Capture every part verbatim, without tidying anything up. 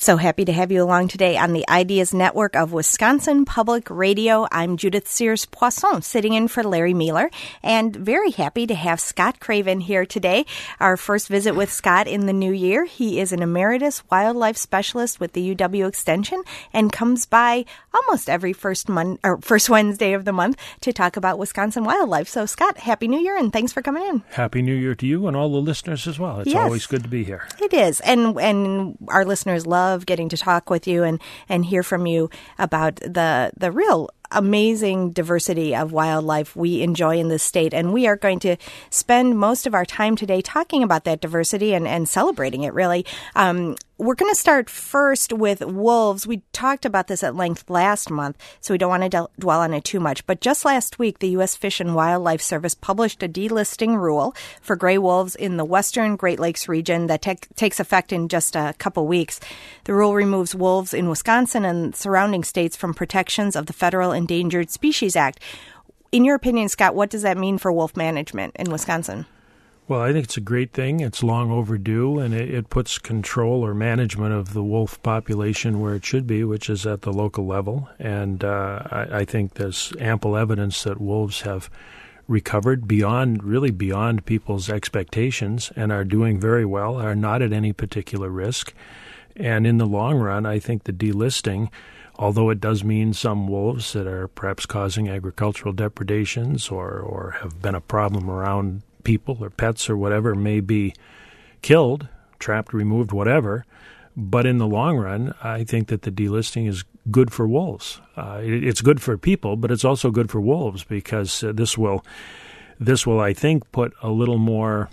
So happy to have you along today on the Ideas Network of Wisconsin Public Radio. I'm Judith Sears-Poisson, sitting in for Larry Mueller, and very happy to have Scott Craven here today. Our first visit with Scott in the new year. He is an emeritus wildlife specialist with the U W Extension and comes by almost every first mon- or first Wednesday of the month to talk about Wisconsin wildlife. So, Scott, Happy New Year, and thanks for coming in. Happy New Year to you and all the listeners as well. It's yes. always good to be here. It is, and and our listeners love getting to talk with you and, and hear from you about the the real amazing diversity of wildlife we enjoy in this state. And we are going to spend most of our time today talking about that diversity and, and celebrating it, really. Um, we're going to start first with wolves. We talked about this at length last month, so we don't want to del- dwell on it too much. But just last week, the U S Fish and Wildlife Service published a delisting rule for gray wolves in the western Great Lakes region that te- takes effect in just a couple weeks. The rule removes wolves in Wisconsin and surrounding states from protections of the Federal Endangered Species Act. In your opinion, Scott, what does that mean for wolf management in Wisconsin? Well, I think it's a great thing. It's long overdue, and it, it puts control or management of the wolf population where it should be, which is at the local level. And uh, I, I think there's ample evidence that wolves have recovered beyond, really beyond people's expectations and are doing very well, are not at any particular risk. And in the long run, I think the delisting, although it does mean some wolves that are perhaps causing agricultural depredations or, or have been a problem around people or pets or whatever, may be killed, trapped, removed, whatever. But in the long run, I think that the delisting is good for wolves. Uh, it, it's good for people, but it's also good for wolves because uh, this will, this will, I think, put a little more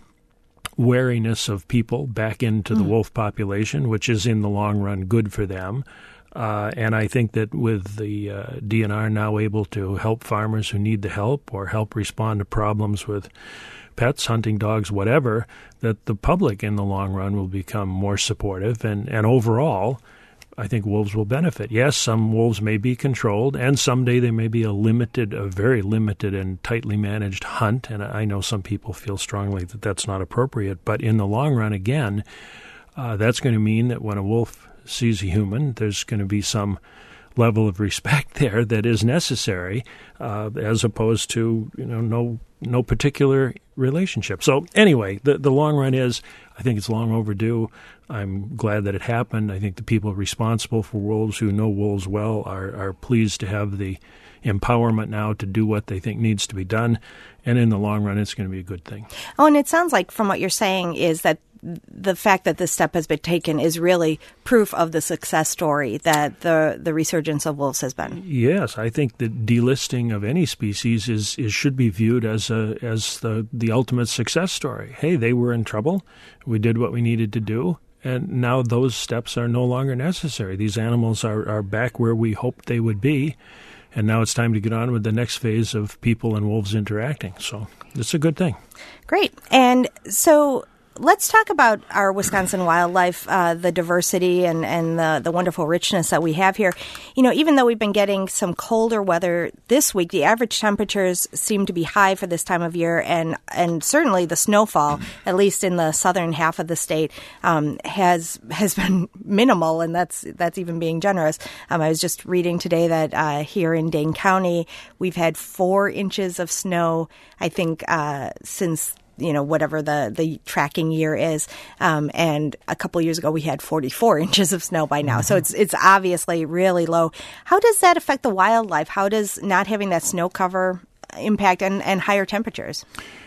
wariness of people back into mm. the wolf population, which is in the long run good for them. Uh, and I think that with the uh, D N R now able to help farmers who need the help or help respond to problems with pets, hunting dogs, whatever, that the public in the long run will become more supportive. And, and overall, I think wolves will benefit. Yes, some wolves may be controlled, and someday there may be a limited, a very limited and tightly managed hunt. And I know some people feel strongly that that's not appropriate. But in the long run, again, uh, that's going to mean that when a wolf sees a human, there's going to be some level of respect there that is necessary, uh, as opposed to, you know, no no particular relationship. So anyway, the the long run is, I think it's long overdue. I'm glad that it happened. I think the people responsible for wolves who know wolves well are, are pleased to have the empowerment now to do what they think needs to be done. And in the long run, it's going to be a good thing. Oh, and it sounds like from what you're saying is that the fact that this step has been taken is really proof of the success story that the, the resurgence of wolves has been. Yes, I think that delisting of any species is, is should be viewed as a as the, the ultimate success story. Hey, they were in trouble. We did what we needed to do. And now those steps are no longer necessary. These animals are, are back where we hoped they would be. And now it's time to get on with the next phase of people and wolves interacting. So it's a good thing. Great. And so let's talk about our Wisconsin wildlife, uh, the diversity and, and the, the wonderful richness that we have here. You know, even though we've been getting some colder weather this week, the average temperatures seem to be high for this time of year, and, and certainly the snowfall, at least in the southern half of the state, um, has has been minimal, and that's that's even being generous. Um, I was just reading today that uh, here in Dane County, we've had four inches of snow, I think, uh, since you know, whatever the, the tracking year is. Um, and a couple years ago, we had forty-four inches of snow by now. Mm-hmm. So it's it's obviously really low. How does that affect the wildlife? How does not having that snow cover impact and, and higher temperatures?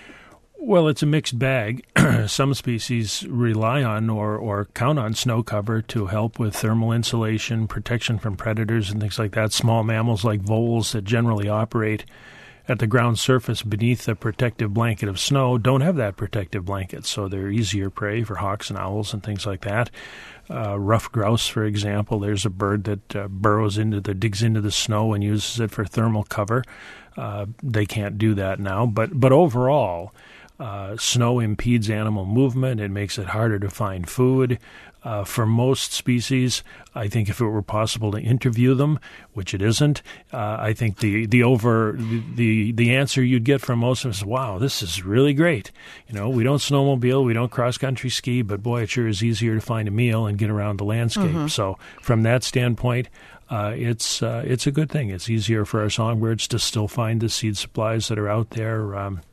Well, it's a mixed bag. Some species rely on or, or count on snow cover to help with thermal insulation, protection from predators and things like that. Small mammals like voles that generally operate at the ground surface beneath a protective blanket of snow don't have that protective blanket, so they're easier prey for hawks and owls and things like that. Uh, ruffed grouse, for example, there's a bird that uh, burrows into the, digs into the snow and uses it for thermal cover. Uh, they can't do that now, but but overall, Uh, snow impedes animal movement. It makes it harder to find food. Uh, for most species, I think if it were possible to interview them, which it isn't, uh, I think the the over the the answer you'd get from most of us is, "Wow, this is really great." You know, we don't snowmobile, we don't cross country ski, but boy, it sure is easier to find a meal and get around the landscape. Mm-hmm. So, from that standpoint, uh, it's uh, it's a good thing. It's easier for our songbirds to still find the seed supplies that are out there. Um,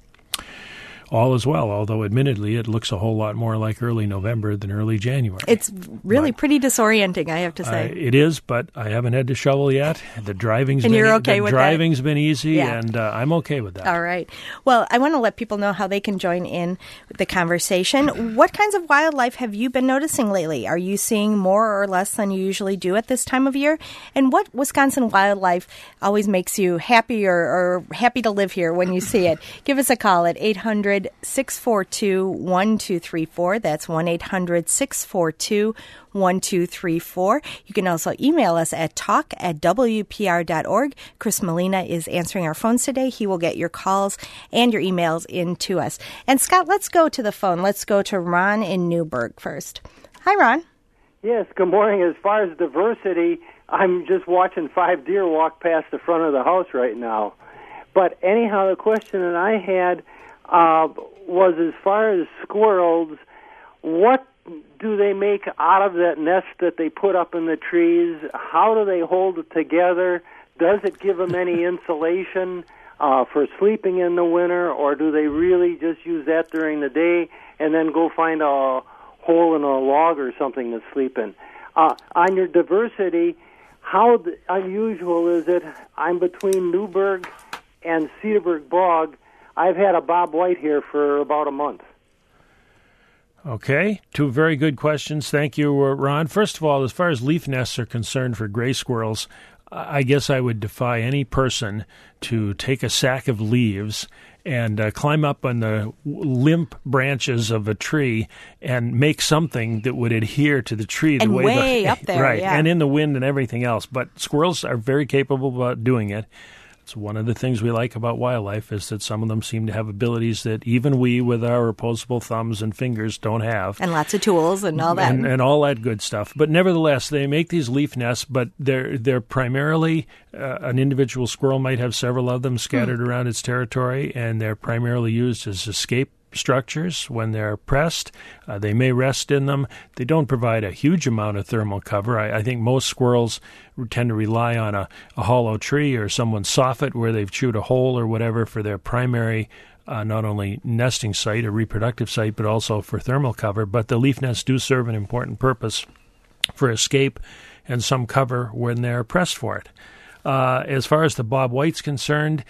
all as well, although admittedly it looks a whole lot more like early November than early January. It's really but, pretty disorienting, I have to say. Uh, it is, but I haven't had to shovel yet. The driving's and been you're okay the with driving's that? been easy, yeah. and uh, I'm okay with that. All right. Well, I want to let people know how they can join in the conversation. What kinds of wildlife have you been noticing lately? Are you seeing more or less than you usually do at this time of year? And what Wisconsin wildlife always makes you happy or, or happy to live here when you see it? Give us a call at eight hundred, six four two, one two three four. That's one eight hundred, six four two, one two three four. You can also email us at talk at w p r dot org. Chris Molina is answering our phones today. He will get your calls and your emails in to us. And Scott, let's go to the phone. Let's go to Ron in Newburgh first. Hi, Ron. Yes, good morning. As far as diversity, I'm just watching five deer walk past the front of the house right now. But anyhow, the question that I had uh, was as far as squirrels, what do they make out of that nest that they put up in the trees? How do they hold it together? Does it give them any insulation uh, for sleeping in the winter, or do they really just use that during the day and then go find a hole in a log or something to sleep in? Uh, on your diversity, how th- unusual is it? I'm between Newburgh and Cedarburg Bog. I've had a Bob White here for about a month. Okay, two very good questions. Thank you, uh, Ron. First of all, as far as leaf nests are concerned for gray squirrels, I guess I would defy any person to take a sack of leaves and uh, climb up on the limp branches of a tree and make something that would adhere to the tree. The and way, way the, up there, right, yeah. and in the wind and everything else. But squirrels are very capable about doing it. It's one of the things we like about wildlife is that some of them seem to have abilities that even we with our opposable thumbs and fingers don't have. And lots of tools and all that. And, and all that good stuff. But nevertheless, they make these leaf nests, but they're they're primarily, uh, an individual squirrel might have several of them scattered hmm. around its territory, and they're primarily used as escape structures when they're pressed. Uh, they may rest in them. They don't provide a huge amount of thermal cover. I, I think most squirrels tend to rely on a, a hollow tree or someone's soffit where they've chewed a hole or whatever for their primary uh, not only nesting site or reproductive site, but also for thermal cover. But the leaf nests do serve an important purpose for escape and some cover when they're pressed for it. Uh, as far as the Bob White's concerned,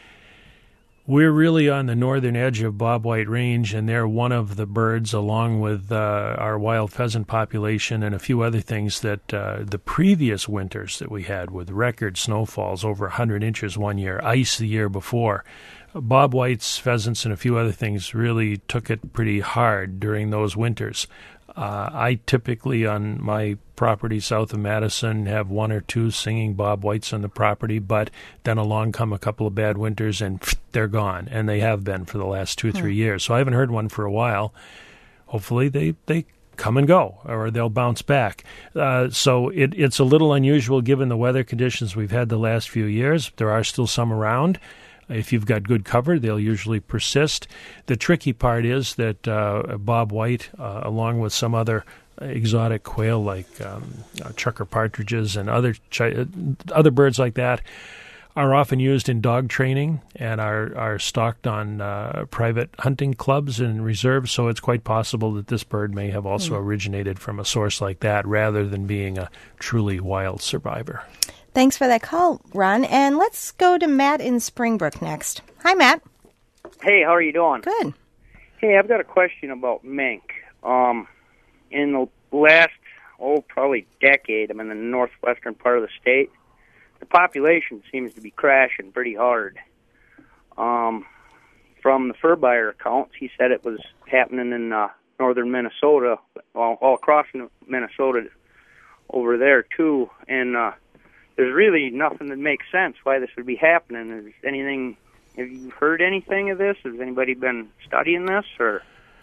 we're really on the northern edge of Bob White Range, and they're one of the birds, along with uh, our wild pheasant population and a few other things, that uh, the previous winters that we had with record snowfalls, over one hundred inches one year, ice the year before, Bob White's, pheasants, and a few other things really took it pretty hard during those winters. Uh, I typically, on my property south of Madison, have one or two singing Bob Whites on the property, but then along come a couple of bad winters and pff, they're gone, and they have been for the last two or three hmm. years. So I haven't heard one for a while. Hopefully they, they come and go, or they'll bounce back. Uh, so it, it's a little unusual given the weather conditions we've had the last few years. There are still some around. If you've got good cover, they'll usually persist. The tricky part is that uh, Bob White, uh, along with some other exotic quail like um, uh, chukar partridges and other chi- other birds like that, are often used in dog training and are, are stocked on uh, private hunting clubs and reserves, so it's quite possible that this bird may have also mm. originated from a source like that rather than being a truly wild survivor. Thanks for that call, Ron. And let's go to Matt in Springbrook next. Hi, Matt. Hey, how are you doing? Good. Hey, I've got a question about mink. Um, in the last, oh, probably decade, I'm in the northwestern part of the state, the population seems to be crashing pretty hard. Um, from the fur buyer accounts, he said it was happening in uh, northern Minnesota, all, all across Minnesota over there, too, and uh, there's really nothing that makes sense why this would be happening. Is anything Have you heard anything of this? Has anybody been studying this, or?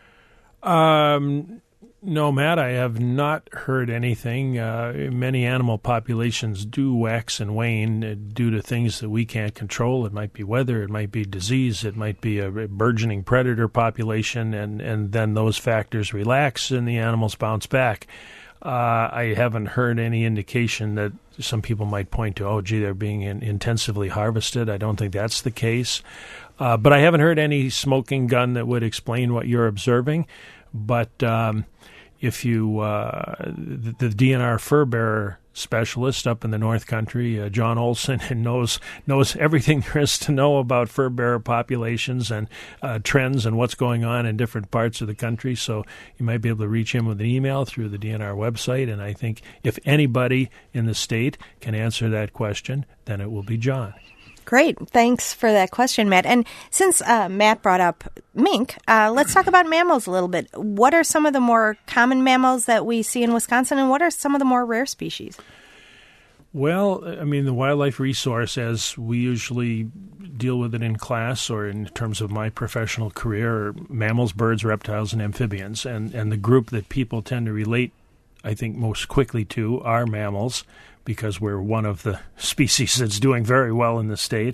Um, no, Matt, I have not heard anything. Uh, many animal populations do wax and wane uh, due to things that we can't control. It might be weather, it might be disease, it might be a burgeoning predator population, and, and then those factors relax and the animals bounce back. Uh, I haven't heard any indication that some people might point to, oh, gee, they're being in, intensively harvested. I don't think that's the case. Uh, but I haven't heard any smoking gun that would explain what you're observing. But um, if you, uh, the, the D N R fur bearer specialist up in the North Country, uh, John Olson, knows knows everything there is to know about fur bearer populations and uh, trends and what's going on in different parts of the country. So you might be able to reach him with an email through the D N R website. And I think if anybody in the state can answer that question, then it will be John. Great. Thanks for that question, Matt. And since uh, Matt brought up mink, uh, let's talk about mammals a little bit. What are some of the more common mammals that we see in Wisconsin, and what are some of the more rare species? Well, I mean, the wildlife resource, as we usually deal with it in class or in terms of my professional career, are mammals, birds, reptiles, and amphibians. And, and the group that people tend to relate, I think, most quickly to are mammals, because we're one of the species that's doing very well in the state.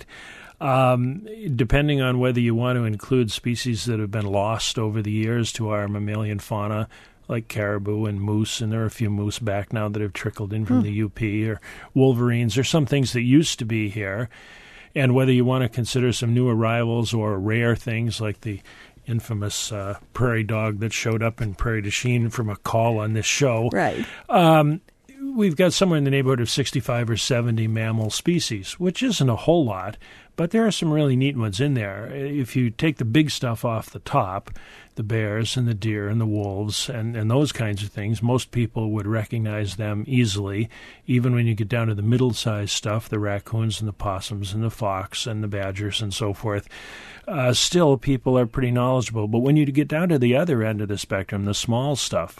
Um, depending on whether you want to include species that have been lost over the years to our mammalian fauna, like caribou and moose, and there are a few moose back now that have trickled in from hmm. the U P, or wolverines, or some things that used to be here, and whether you want to consider some new arrivals or rare things like the infamous uh, prairie dog that showed up in Prairie du Chien from a call on this show. Right. Um, we've got somewhere in the neighborhood of sixty-five or seventy mammal species, which isn't a whole lot, but there are some really neat ones in there. If you take the big stuff off the top, the bears and the deer and the wolves and, and those kinds of things, most people would recognize them easily. Even when you get down to the middle-sized stuff, the raccoons and the possums and the fox and the badgers and so forth, uh, still people are pretty knowledgeable. But when you get down to the other end of the spectrum, the small stuff,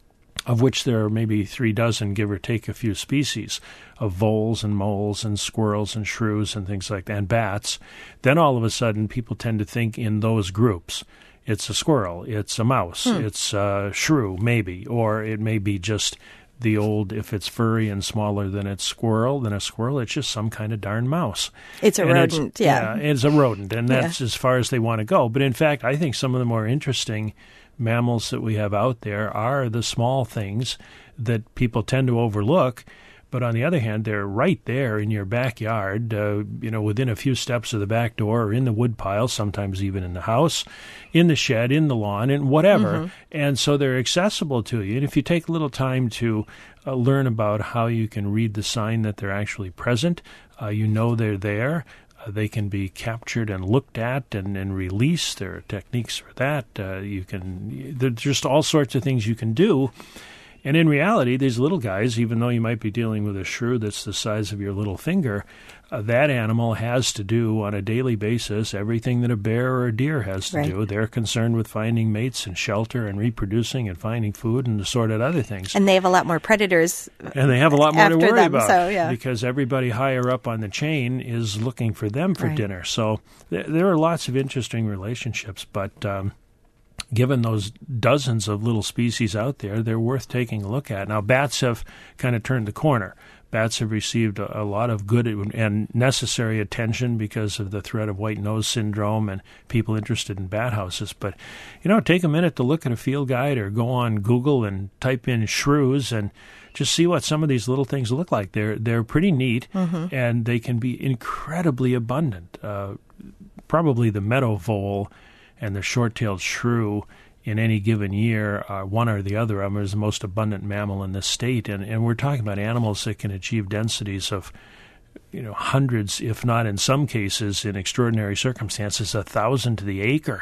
of which there are maybe three dozen, give or take a few species, of voles and moles and squirrels and shrews and things like that, and bats, then all of a sudden people tend to think in those groups. It's a squirrel, it's a mouse, hmm. it's a shrew, maybe, or it may be just the old, if it's furry and smaller than a squirrel, than a squirrel, it's just some kind of darn mouse. It's a and rodent, it's, yeah. Yeah, it's a rodent, and that's yeah. as far as they want to go. But in fact, I think some of the more interesting mammals that we have out there are the small things that people tend to overlook. But on the other hand, they're right there in your backyard, uh, you know, within a few steps of the back door, or in the woodpile, sometimes even in the house, in the shed, in the lawn, and whatever. Mm-hmm. And so they're accessible to you. And if you take a little time to uh, learn about how you can read the sign that they're actually present, uh, you know they're there. Uh, they can be captured and looked at and, and released. There are techniques for that. Uh, you can. There's just all sorts of things you can do. And in reality, these little guys, even though you might be dealing with a shrew that's the size of your little finger, uh, that animal has to do on a daily basis everything that a bear or a deer has to right. do. They're concerned with finding mates and shelter and reproducing and finding food and assorted other things. And they have a lot more predators. And they have a lot more to worry them, about so, yeah. because everybody higher up on the chain is looking for them for right. dinner. So th- there are lots of interesting relationships, but Um, given those dozens of little species out there, they're worth taking a look at. Now, bats have kind of turned the corner. Bats have received a, a lot of good and necessary attention because of the threat of white nose syndrome and people interested in bat houses. But, you know, take a minute to look at a field guide or go on Google and type in shrews and just see what some of these little things look like. They're, they're pretty neat, mm-hmm. and they can be incredibly abundant. Uh, probably the meadow vole and the short-tailed shrew in any given year, uh, one or the other of them is the most abundant mammal in the state. And, and we're talking about animals that can achieve densities of, you know, hundreds, if not in some cases, in extraordinary circumstances, a thousand to the acre.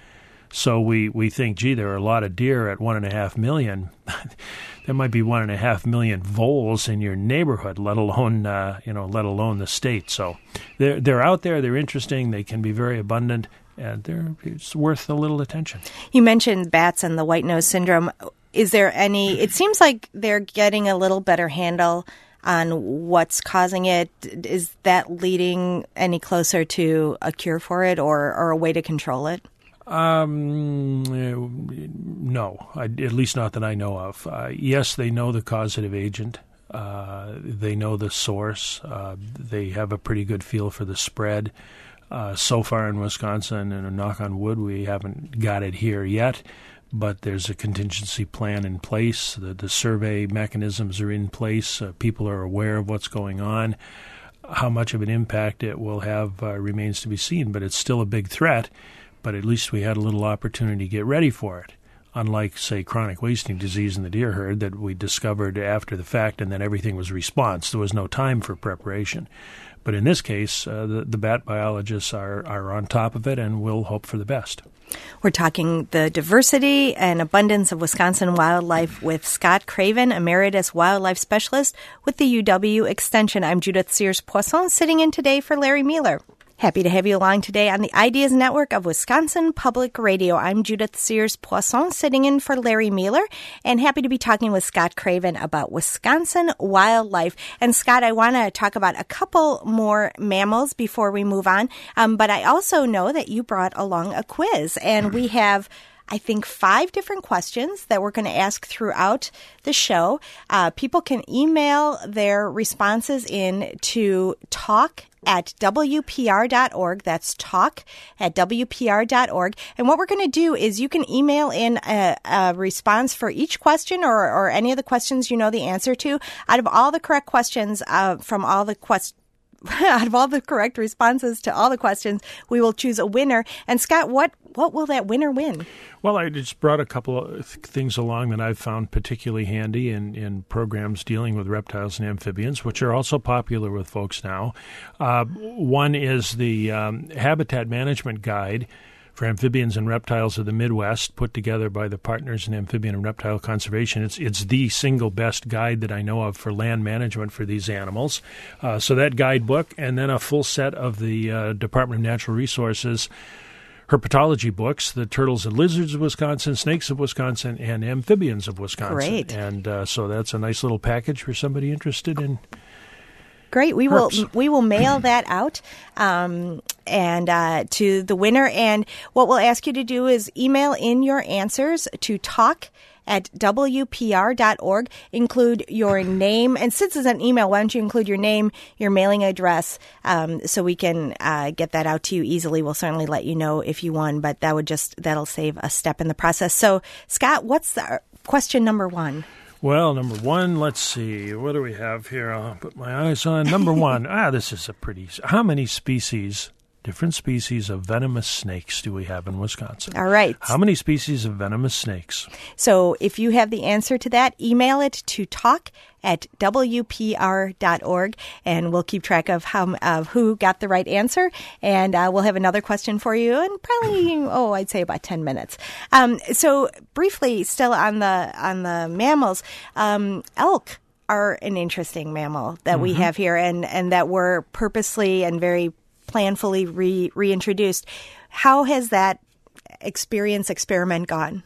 So we, we think, gee, there are a lot of deer at one and a half million. There might be one and a half million voles in your neighborhood, let alone, uh, you know, let alone the state. So they're, they're out there, they're interesting, they can be very abundant, and they're, it's worth a little attention. You mentioned bats and the white nose syndrome. Is there any, it seems like they're getting a little better handle on what's causing it. Is that leading any closer to a cure for it or, or a way to control it? Um, no, I, at least not that I know of. Uh, yes, they know the causative agent. Uh, they know the source. Uh, they have a pretty good feel for the spread. Uh, so far in Wisconsin, and a knock on wood, we haven't got it here yet, but there's a contingency plan in place. The, the survey mechanisms are in place. Uh, people are aware of what's going on. How much of an impact it will have uh, remains to be seen, but it's still a big threat. But at least we had a little opportunity to get ready for it, unlike, say, chronic wasting disease in the deer herd that we discovered after the fact and then everything was response. There was no time for preparation. But in this case, uh, the, the bat biologists are, are on top of it and will hope for the best. We're talking the diversity and abundance of Wisconsin wildlife with Scott Craven, Emeritus Wildlife Specialist with the U W Extension. I'm Judith Sears-Poisson, sitting in today for Larry Mueller. Happy to have you along today on the Ideas Network of Wisconsin Public Radio. I'm Judith Sears-Poisson, sitting in for Larry Mueller, and happy to be talking with Scott Craven about Wisconsin wildlife. And Scott, I want to talk about a couple more mammals before we move on, um, but I also know that you brought along a quiz, and we have I think five different questions that we're going to ask throughout the show. Uh, people can email their responses in to talk at W P R dot org. That's talk at W P R dot org. And what we're going to do is you can email in a, a response for each question or, or any of the questions you know the answer to. Out of all the correct questions uh, from all the questions, out of all the correct responses to all the questions, we will choose a winner. And Scott, what, what will that winner win? Well, I just brought a couple of th- things along that I've found particularly handy in, in programs dealing with reptiles and amphibians, which are also popular with folks now. Uh, one is the um, Habitat Management Guide for Amphibians and Reptiles of the Midwest, put together by the Partners in Amphibian and Reptile Conservation. It's it's the single best guide that I know of for land management for these animals. Uh, so that guidebook, and then a full set of the uh, Department of Natural Resources herpetology books, the Turtles and Lizards of Wisconsin, Snakes of Wisconsin, and Amphibians of Wisconsin. Great. And uh, so that's a nice little package for somebody interested in Great. We herps. will we will mail that out um, and uh, to the winner. And what we'll ask you to do is email in your answers to talk at W P R dot org. Include your name. And since it's an email, why don't you include your name, your mailing address, um, so we can uh, get that out to you easily. We'll certainly let you know if you won, but that would just that'll save a step in the process. So, Scott, what's the question number one? Well, number one, let's see. What do we have here? I'll put my eyes on. Number one. ah, this is a pretty... How many species, different species of venomous snakes do we have in Wisconsin? All right. How many species of venomous snakes? So if you have the answer to that, email it to talk at W P R dot org, and we'll keep track of how of who got the right answer. And uh, we'll have another question for you in probably, oh, I'd say about ten minutes. Um, so briefly, still on the on the mammals, um, elk are an interesting mammal that mm-hmm. we have here, and, and that were purposely and very planfully re- reintroduced. How has that experience experiment gone?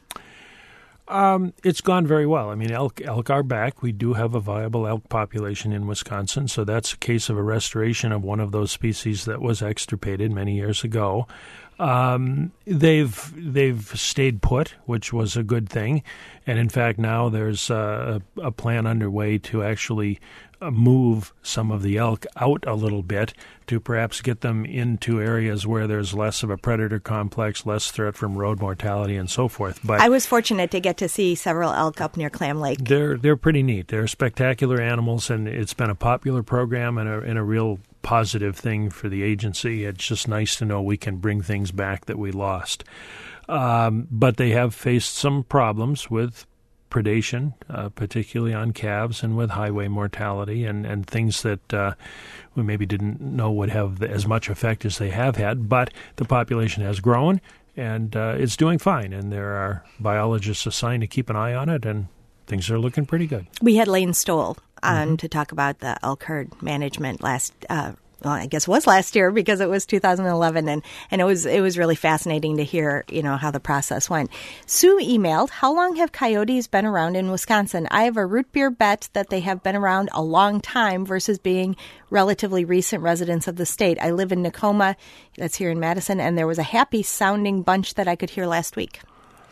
Um, it's gone very well. I mean, elk elk are back. We do have a viable elk population in Wisconsin, so that's a case of a restoration of one of those species that was extirpated many years ago. Um, they've they've stayed put, which was a good thing, and in fact now there's a, a plan underway to actually move some of the elk out a little bit to perhaps get them into areas where there's less of a predator complex, less threat from road mortality, and so forth. But I was fortunate to get to see several elk up near Clam Lake. They're they're pretty neat. They're spectacular animals, and it's been a popular program and a, and a real positive thing for the agency. It's just nice to know we can bring things back that we lost. Um, but they have faced some problems with predation, uh, particularly on calves, and with highway mortality and, and things that uh, we maybe didn't know would have as much effect as they have had. But the population has grown, and uh, it's doing fine. And there are biologists assigned to keep an eye on it, and things are looking pretty good. We had Lane Stoll on mm-hmm. to talk about the elk herd management last uh, well, I guess it was last year because it was two thousand eleven, and, and it was it was really fascinating to hear, you know, how the process went. Sue emailed, how long have coyotes been around in Wisconsin? I have a root beer bet that they have been around a long time versus being relatively recent residents of the state. I live in Nakoma, that's here in Madison, and there was a happy-sounding bunch that I could hear last week.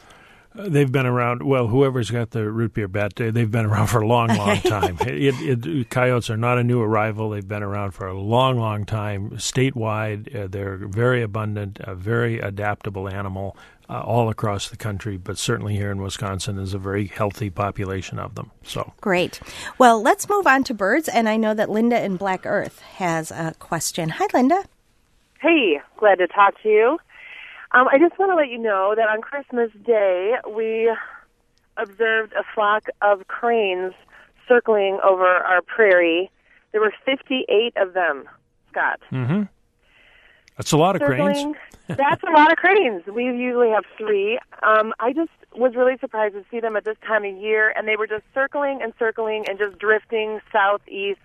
They've been around, well, whoever's got the root beer bet, they've been around for a long, long time. it, it, coyotes are not a new arrival. They've been around for a long, long time. Statewide, uh, they're very abundant, a very adaptable animal uh, all across the country, but certainly here in Wisconsin there's a very healthy population of them. So Great. Well, let's move on to birds, and I know that Linda in Black Earth has a question. Hi, Linda. Hey, glad to talk to you. Um, I just want to let you know that on Christmas Day, we observed a flock of cranes circling over our prairie. There were fifty-eight of them, Scott. Mm-hmm. That's a lot of circling, cranes. That's a lot of cranes. We usually have three. Um, I just was really surprised to see them at this time of year, and they were just circling and circling and just drifting southeast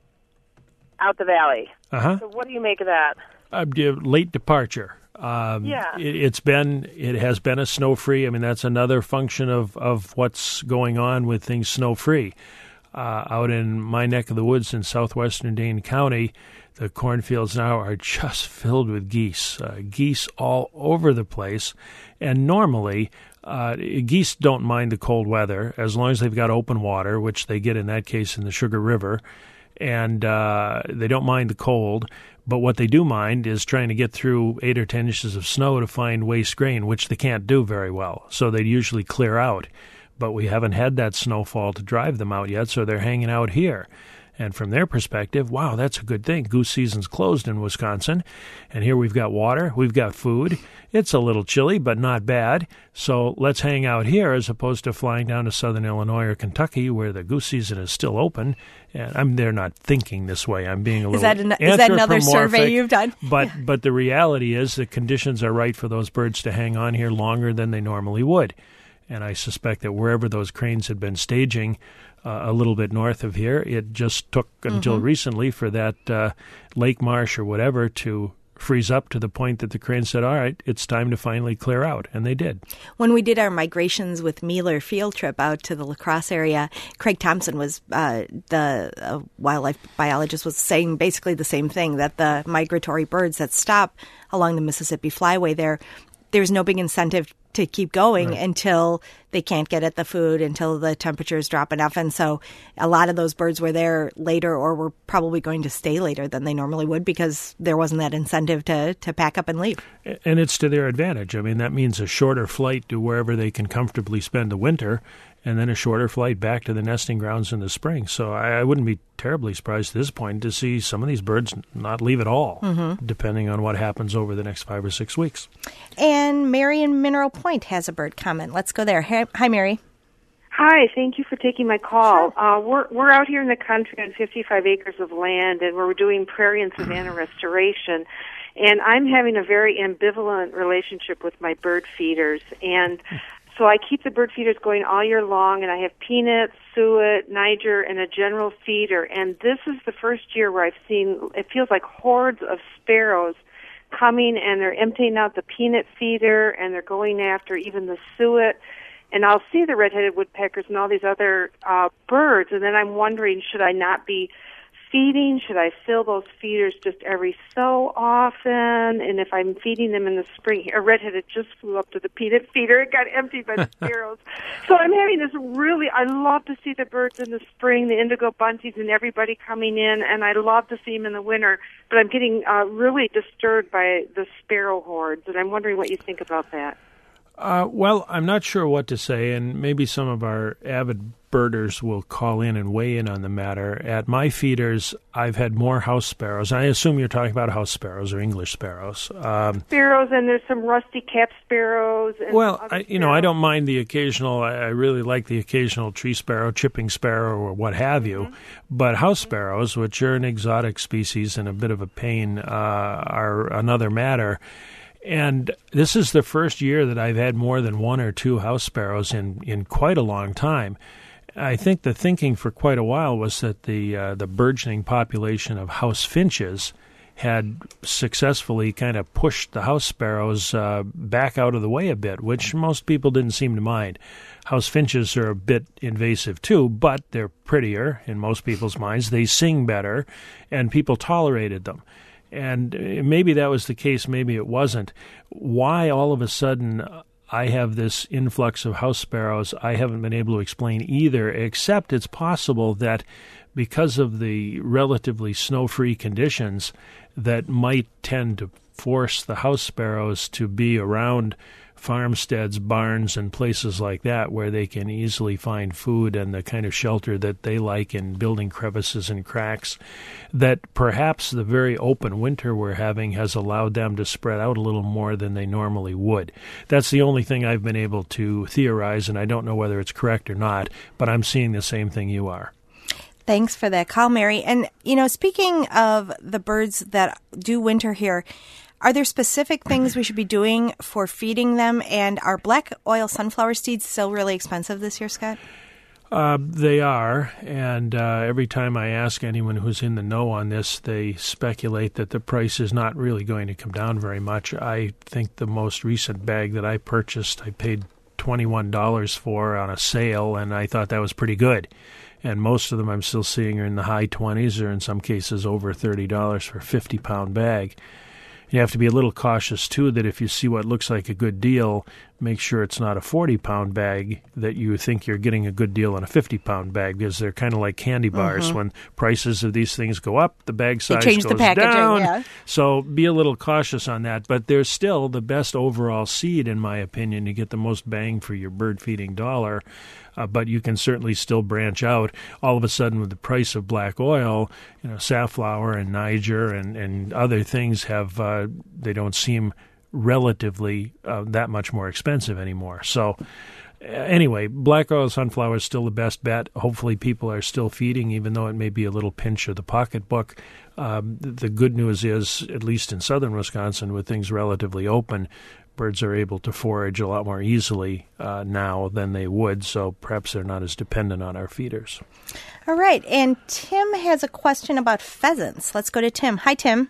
out the valley. Uh-huh. So what do you make of that? Uh, late departure. Um, yeah. it, it's been, it has been a snow-free. I mean, that's another function of, of what's going on with things snow-free. Uh, out in my neck of the woods in southwestern Dane County, the cornfields now are just filled with geese, uh, geese all over the place. And normally, uh, geese don't mind the cold weather as long as they've got open water, which they get in that case in the Sugar River. And uh, they don't mind the cold, but what they do mind is trying to get through eight or ten inches of snow to find waste grain, which they can't do very well. So they usually clear out. But we haven't had that snowfall to drive them out yet, so they're hanging out here. And from their perspective, wow, that's a good thing. Goose season's closed in Wisconsin, and here we've got water, we've got food. It's a little chilly, but not bad. So let's hang out here as opposed to flying down to southern Illinois or Kentucky where the goose season is still open. And I'm they're not thinking this way. I'm being a little is that, an, is that another survey you've done? But yeah. but the reality is the conditions are right for those birds to hang on here longer than they normally would. And I suspect that wherever those cranes had been staging uh, a little bit north of here, it just took until mm-hmm. recently for that uh, lake marsh or whatever to freeze up to the point that the cranes said, all right, it's time to finally clear out. And they did. When we did our migrations with Mealer field trip out to the La Crosse area, Craig Thompson was uh, the uh, wildlife biologist was saying basically the same thing, that the migratory birds that stop along the Mississippi Flyway there, there's no big incentive to keep going right. until they can't get at the food, until the temperatures drop enough. And so a lot of those birds were there later or were probably going to stay later than they normally would because there wasn't that incentive to, to pack up and leave. And it's to their advantage. I mean, that means a shorter flight to wherever they can comfortably spend the winter and then a shorter flight back to the nesting grounds in the spring. So I, I wouldn't be terribly surprised at this point to see some of these birds not leave at all, mm-hmm. depending on what happens over the next five or six weeks. And Mary in Mineral Point has a bird comment. Let's go there. Hi, Mary. Hi, thank you for taking my call. Sure. Uh, we're we're out here in the country on fifty-five acres of land, and we're doing prairie and savanna restoration. And I'm having a very ambivalent relationship with my bird feeders. And so I keep the bird feeders going all year long, and I have peanuts, suet, Niger, and a general feeder. And this is the first year where I've seen, it feels like hordes of sparrows coming, and they're emptying out the peanut feeder, and they're going after even the suet. And I'll see the red-headed woodpeckers and all these other uh, birds, and then I'm wondering, should I not be feeding? Should I fill those feeders just every so often? And if I'm feeding them in the spring, a redheaded just flew up to the peanut feeder. It got emptied by the sparrows. So I'm having this really, I love to see the birds in the spring, the indigo bunties and everybody coming in, and I love to see them in the winter. But I'm getting uh, really disturbed by the sparrow hordes, and I'm wondering what you think about that. Uh, well, I'm not sure what to say, and maybe some of our avid birders will call in and weigh in on the matter. At my feeders, I've had more house sparrows. I assume you're talking about house sparrows or English sparrows. Um, sparrows, and there's some rusty cap sparrows. And well, I, you know, I don't mind the occasional, I, I really like the occasional tree sparrow, chipping sparrow, or what have you. Mm-hmm. But house sparrows, which are an exotic species and a bit of a pain, uh, are another matter. And this is the first year that I've had more than one or two house sparrows in, in quite a long time. I think the thinking for quite a while was that the uh, the burgeoning population of house finches had successfully kind of pushed the house sparrows uh, back out of the way a bit, which most people didn't seem to mind. House finches are a bit invasive too, but they're prettier in most people's minds. They sing better, and people tolerated them. And maybe that was the case, maybe it wasn't. Why all of a sudden I have this influx of house sparrows, I haven't been able to explain either, except it's possible that because of the relatively snow-free conditions that might tend to force the house sparrows to be around farmsteads, barns, and places like that where they can easily find food and the kind of shelter that they like in building crevices and cracks, that perhaps the very open winter we're having has allowed them to spread out a little more than they normally would. That's the only thing I've been able to theorize, and I don't know whether it's correct or not, but I'm seeing the same thing you are. Thanks for that call, Mary. And, you know, speaking of the birds that do winter here, are there specific things we should be doing for feeding them? And are black oil sunflower seeds still really expensive this year, Scott? Uh, they are, and uh, every time I ask anyone who's in the know on this, they speculate that the price is not really going to come down very much. I think the most recent bag that I purchased, I paid twenty-one dollars for on a sale, and I thought that was pretty good. And most of them I'm still seeing are in the high twenties, or in some cases over thirty dollars for a fifty-pound bag. You have to be a little cautious, too, that if you see what looks like a good deal, make sure it's not a forty-pound bag, that you think you're getting a good deal on a fifty-pound bag, because they're kind of like candy bars. Mm-hmm. When prices of these things go up, the bag size they change goes the packaging, down. Yeah. So be a little cautious on that. But they're still the best overall seed, in my opinion, to get the most bang for your bird-feeding dollar. Uh, but you can certainly still branch out. All of a sudden, with the price of black oil, you know, safflower and Niger and, and other things have, uh, they don't seem relatively uh, that much more expensive anymore. So uh, anyway, black oil sunflower is still the best bet. Hopefully people are still feeding, even though it may be a little pinch of the pocketbook. Um, the good news is, at least in southern Wisconsin, with things relatively open, birds are able to forage a lot more easily uh, now than they would, so perhaps they're not as dependent on our feeders. All right, and Tim has a question about pheasants. Let's go to Tim. Hi, Tim.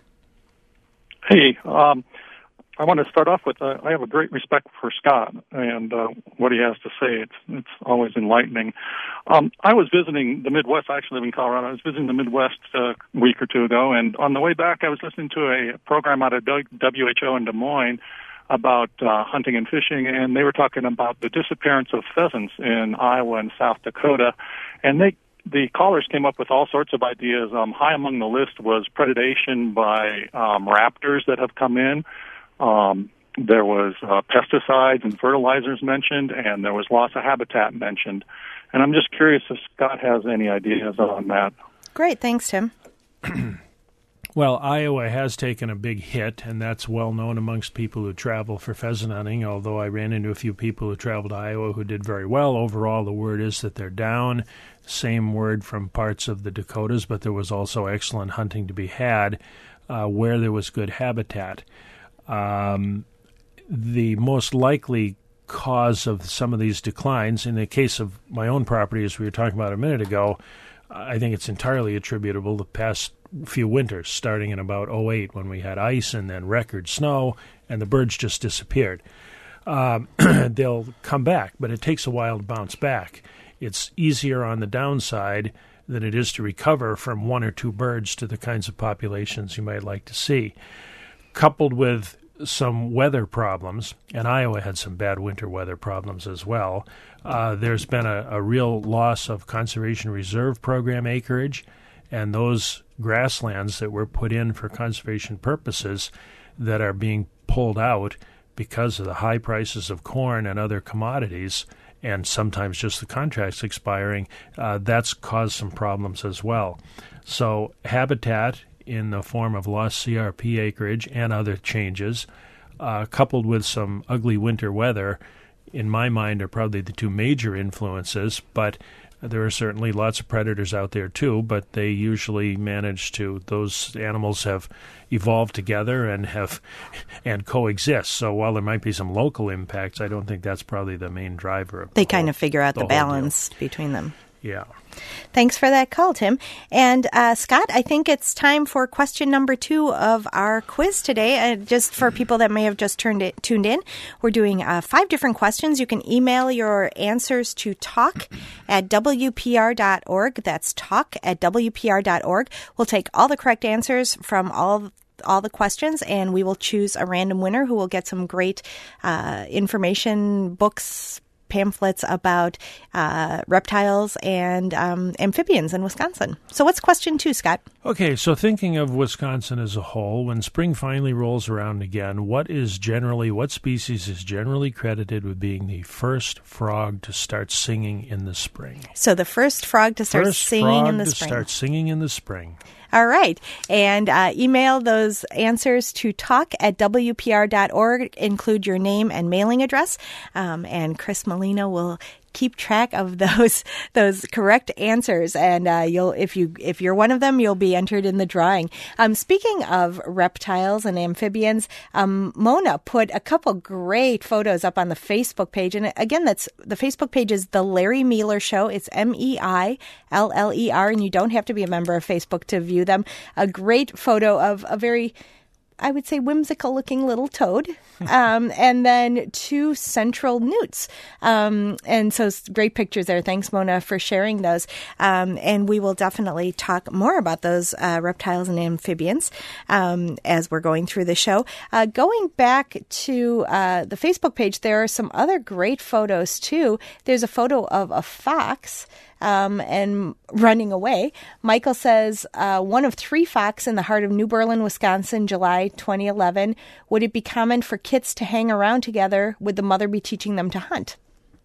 Hey, um, I want to start off with, uh, I have a great respect for Scott and uh, what he has to say. It's it's always enlightening. Um, I was visiting the Midwest. I actually live in Colorado. I was visiting the Midwest uh, a week or two ago, and on the way back I was listening to a program out of W H O in Des Moines about uh, hunting and fishing, and they were talking about the disappearance of pheasants in Iowa and South Dakota, and they the callers came up with all sorts of ideas. Um, high among the list was predation by um, raptors that have come in. Um, there was uh, pesticides and fertilizers mentioned, and there was loss of habitat mentioned. And I'm just curious if Scott has any ideas on that. Great. Thanks, Tim. Well, Iowa has taken a big hit, and that's well known amongst people who travel for pheasant hunting, although I ran into a few people who traveled to Iowa who did very well. Overall, the word is that they're down. Same word from parts of the Dakotas, but there was also excellent hunting to be had uh, where there was good habitat. Um, the most likely cause of some of these declines, in the case of my own property, as we were talking about a minute ago, I think it's entirely attributable to the past few winters, starting in about oh eight when we had ice and then record snow, and the birds just disappeared. Um, they'll come back, but it takes a while to bounce back. It's easier on the downside than it is to recover from one or two birds to the kinds of populations you might like to see. Coupled with some weather problems, and Iowa had some bad winter weather problems as well, uh, there's been a, a real loss of Conservation Reserve Program acreage, and those grasslands that were put in for conservation purposes that are being pulled out because of the high prices of corn and other commodities, and sometimes just the contracts expiring, uh, that's caused some problems as well. So habitat in the form of lost C R P acreage and other changes, uh, coupled with some ugly winter weather, in my mind are probably the two major influences, but there are certainly lots of predators out there too, but they usually manage to, those animals have evolved together and have and coexist. So while there might be some local impacts, I don't think that's probably the main driver of They the kind whole, of figure out the, the balance between them. Yeah. Thanks for that call, Tim. And uh, Scott, I think it's time for question number two of our quiz today. Uh, just for people that may have just turned it, tuned in, we're doing uh, five different questions. You can email your answers to talk at W P R dot org. That's talk at W P R dot org. We'll take all the correct answers from all all the questions, and we will choose a random winner who will get some great uh, information, books, pamphlets about uh, reptiles and um, amphibians in Wisconsin. So what's question two, Scott? Okay, so thinking of Wisconsin as a whole, when spring finally rolls around again, what is generally, what species is generally credited with being the first frog to start singing in the spring? So the first frog to start first singing frog in the to spring. start singing in the spring. All right. And uh, email those answers to talk at W P R dot org. Include your name and mailing address. Um, and Chris Molina will keep track of those those correct answers. And uh, you'll if you if you're one of them, you'll be entered in the drawing. Um, speaking of reptiles and amphibians, um, Mona put a couple great photos up on the Facebook page. And again, that's the Facebook page is The Larry Meiler Show. It's M E I L L E R, and you don't have to be a member of Facebook to view them. A great photo of a very, I would say, whimsical-looking little toad, um, and then two central newts. Um, and so great pictures there. Thanks, Mona, for sharing those. Um, and we will definitely talk more about those uh, reptiles and amphibians um, as we're going through the show. Uh, going back to uh, the Facebook page, there are some other great photos, too. There's a photo of a fox Um, and running away. Michael says, uh, one of three fox in the heart of New Berlin, Wisconsin, July twenty eleven. Would it be common for kits to hang around together? Would the mother be teaching them to hunt?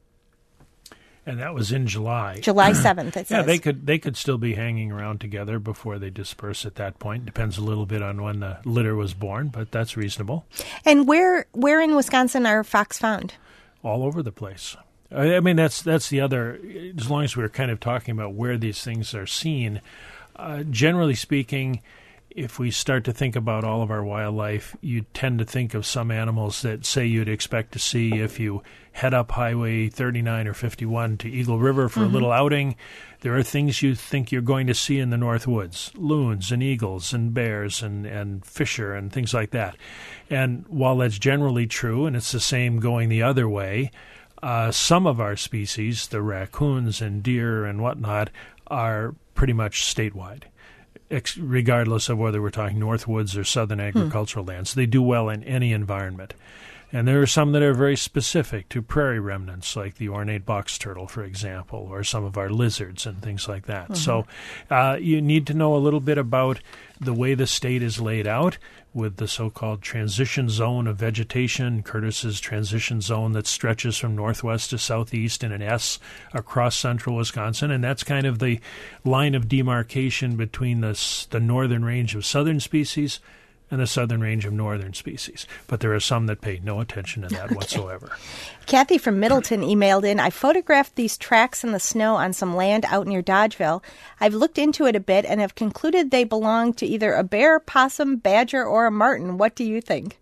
And that was in July. July seventh, it says. Yeah, they could they could still be hanging around together before they disperse at that point. Depends a little bit on when the litter was born, but that's reasonable. And where where in Wisconsin are fox found? All over the place. I mean, that's that's the other, as long as we're kind of talking about where these things are seen, uh, generally speaking, if we start to think about all of our wildlife, you tend to think of some animals that, say, you'd expect to see if you head up Highway thirty-nine or fifty-one to Eagle River for mm-hmm. a little outing. There are things you think you're going to see in the North Woods, loons and eagles and bears and, and fisher and things like that. And while that's generally true, and it's the same going the other way, Uh, some of our species, the raccoons and deer and whatnot, are pretty much statewide, ex- regardless of whether we're talking North Woods or Southern agricultural hmm. lands. They do well in any environment. And there are some that are very specific to prairie remnants, like the ornate box turtle, for example, or some of our lizards and things like that. Mm-hmm. So uh, you need to know a little bit about the way the state is laid out with the so-called transition zone of vegetation, Curtis's transition zone that stretches from northwest to southeast in an S across central Wisconsin. And that's kind of the line of demarcation between the, the northern range of southern species and the southern range of northern species. But there are some that pay no attention to that okay. whatsoever. Kathy from Middleton emailed in, I photographed these tracks in the snow on some land out near Dodgeville. I've looked into it a bit and have concluded they belong to either a bear, possum, badger, or a marten. What do you think?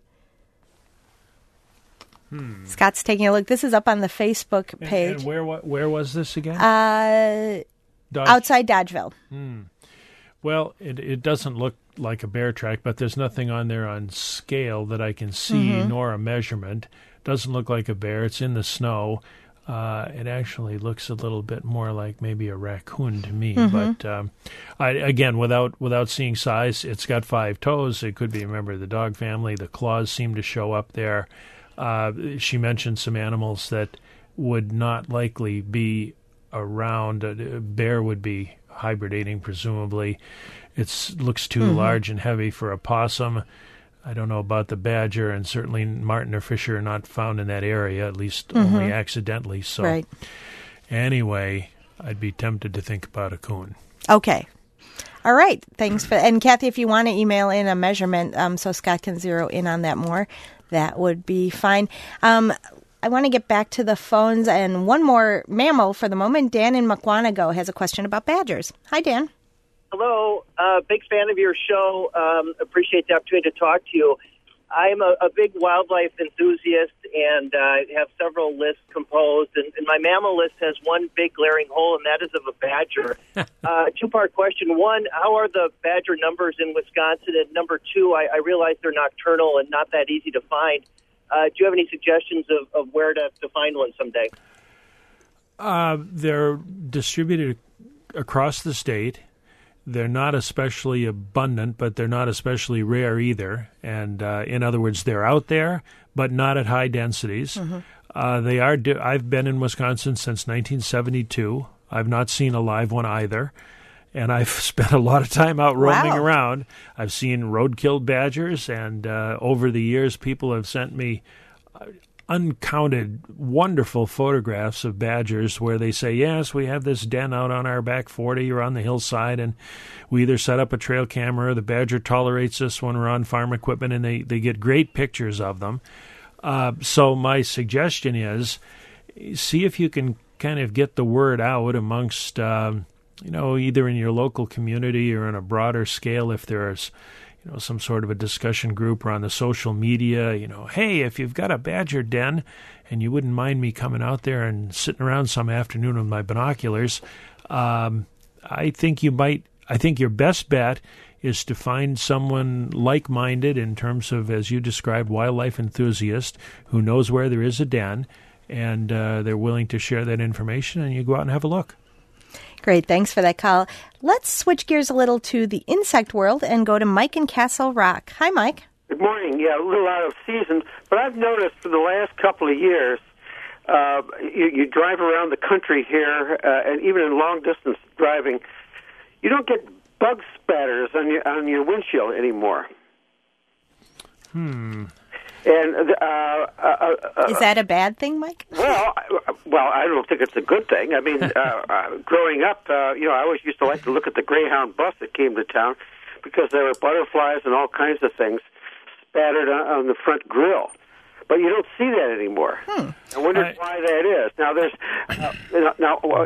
Hmm. Scott's taking a look. This is up on the Facebook page. And, and where where was this again? Uh, Dodge- outside Dodgeville. Hmm. Well, it it doesn't look like a bear track, but there's nothing on there on scale that I can see, mm-hmm. nor a measurement. Doesn't look like a bear. It's in the snow. Uh, it actually looks a little bit more like maybe a raccoon to me. Mm-hmm. But um, I, again, without without seeing size, it's got five toes. It could be a member of the dog family. The claws seem to show up there. Uh, she mentioned some animals that would not likely be around. A bear would be hibernating, presumably. It looks too mm-hmm. large and heavy for a possum. I don't know about the badger, and certainly marten or fisher are not found in that area, at least mm-hmm. only accidentally. So right. Anyway, I'd be tempted to think about a coon. Okay. All right. Thanks for and Kathy, if you want to email in a measurement um, so Scott can zero in on that more, that would be fine. Um, I want to get back to the phones and one more mammal for the moment. Dan in Mukwonago has a question about badgers. Hi, Dan. Hello. Uh, big fan of your show. Um, appreciate the opportunity to talk to you. I'm a, a big wildlife enthusiast and uh, have several lists composed. And, and my mammal list has one big glaring hole, and that is of a badger. uh, two-part question. One, how are the badger numbers in Wisconsin? And number two, I, I realize they're nocturnal and not that easy to find. Uh, do you have any suggestions of, of where to, to find one someday? Uh, they're distributed across the state. They're not especially abundant, but they're not especially rare either. And uh, in other words, they're out there, but not at high densities. Mm-hmm. Uh, they are. Di- I've been in Wisconsin since nineteen seventy-two. I've not seen a live one either. And I've spent a lot of time out roaming wow. around. I've seen road-killed badgers, and uh, over the years, people have sent me uh, uncounted wonderful photographs of badgers where they say, yes, we have this den out on our back forty or on the hillside, and we either set up a trail camera or the badger tolerates us when we're on farm equipment, and they, they get great pictures of them. Uh, so my suggestion is see if you can kind of get the word out amongst, um, you know, either in your local community or on a broader scale if there's you know, some sort of a discussion group or on the social media, you know, hey, if you've got a badger den and you wouldn't mind me coming out there and sitting around some afternoon with my binoculars, um, I think you might, I think your best bet is to find someone like-minded in terms of, as you described, wildlife enthusiast who knows where there is a den, and uh, they're willing to share that information, and you go out and have a look. Great. Thanks for that call. Let's switch gears a little to the insect world and go to Mike in Castle Rock. Hi, Mike. Good morning. Yeah, a little out of season, but I've noticed for the last couple of years, uh, you, you drive around the country here, uh, and even in long-distance driving, you don't get bug spatters on your on your windshield anymore. Hmm. And uh, uh, uh, is that a bad thing, Mike? Well, well, I don't think it's a good thing. I mean, uh, uh, growing up, uh, you know, I always used to like to look at the Greyhound bus that came to town because there were butterflies and all kinds of things spattered on, on the front grill. But you don't see that anymore. Hmm. I wonder I, why that is. Now, there's uh, now uh,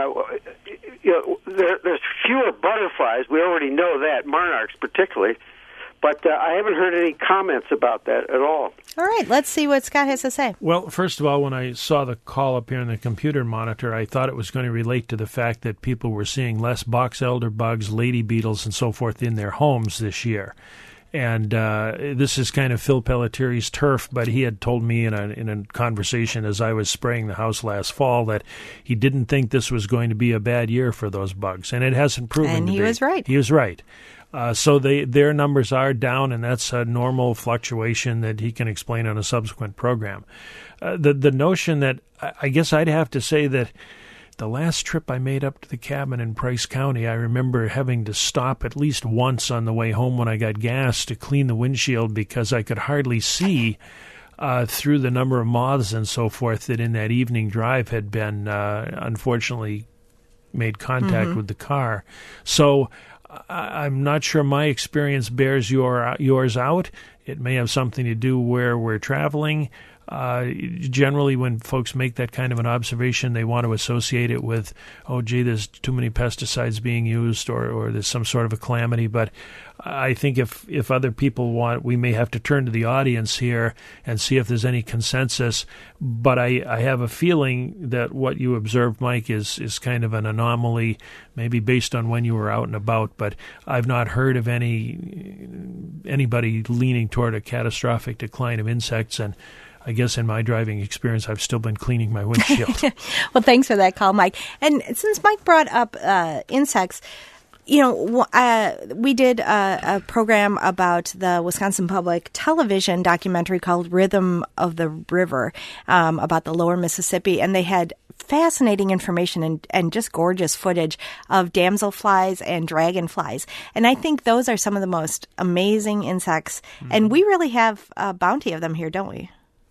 you know, there, there's fewer butterflies. We already know that, monarchs particularly. But uh, I haven't heard any comments about that at all. All right, let's see what Scott has to say. Well, first of all, when I saw the call up here in the computer monitor, I thought it was going to relate to the fact that people were seeing less box elder bugs, lady beetles, and so forth in their homes this year. And uh, this is kind of Phil Pellettieri's turf, but he had told me in a, in a conversation as I was spraying the house last fall that he didn't think this was going to be a bad year for those bugs, and it hasn't proven and to be. And he was right. He was right. Uh, so they, their numbers are down, and that's a normal fluctuation that he can explain on a subsequent program. Uh, the the notion that I guess I'd have to say that the last trip I made up to the cabin in Price County, I remember having to stop at least once on the way home when I got gas to clean the windshield because I could hardly see uh, through the number of moths and so forth that in that evening drive had been, uh, unfortunately, made contact mm-hmm. with the car. So I'm not sure my experience bears your yours out. It may have something to do where we're traveling. Uh, generally, when folks make that kind of an observation, they want to associate it with, oh, gee, there's too many pesticides being used or, or there's some sort of a calamity. But I think if, if other people want, we may have to turn to the audience here and see if there's any consensus. But I, I have a feeling that what you observed, Mike, is, is kind of an anomaly, maybe based on when you were out and about. But I've not heard of any anybody leaning toward a catastrophic decline of insects. And I guess in my driving experience, I've still been cleaning my windshield. Well, thanks for that call, Mike. And since Mike brought up uh, insects, you know, uh, we did a, a program about the Wisconsin Public Television documentary called Rhythm of the River um, about the lower Mississippi, and they had fascinating information and, and just gorgeous footage of damselflies and dragonflies. And I think those are some of the most amazing insects, mm-hmm. and we really have a bounty of them here, don't we?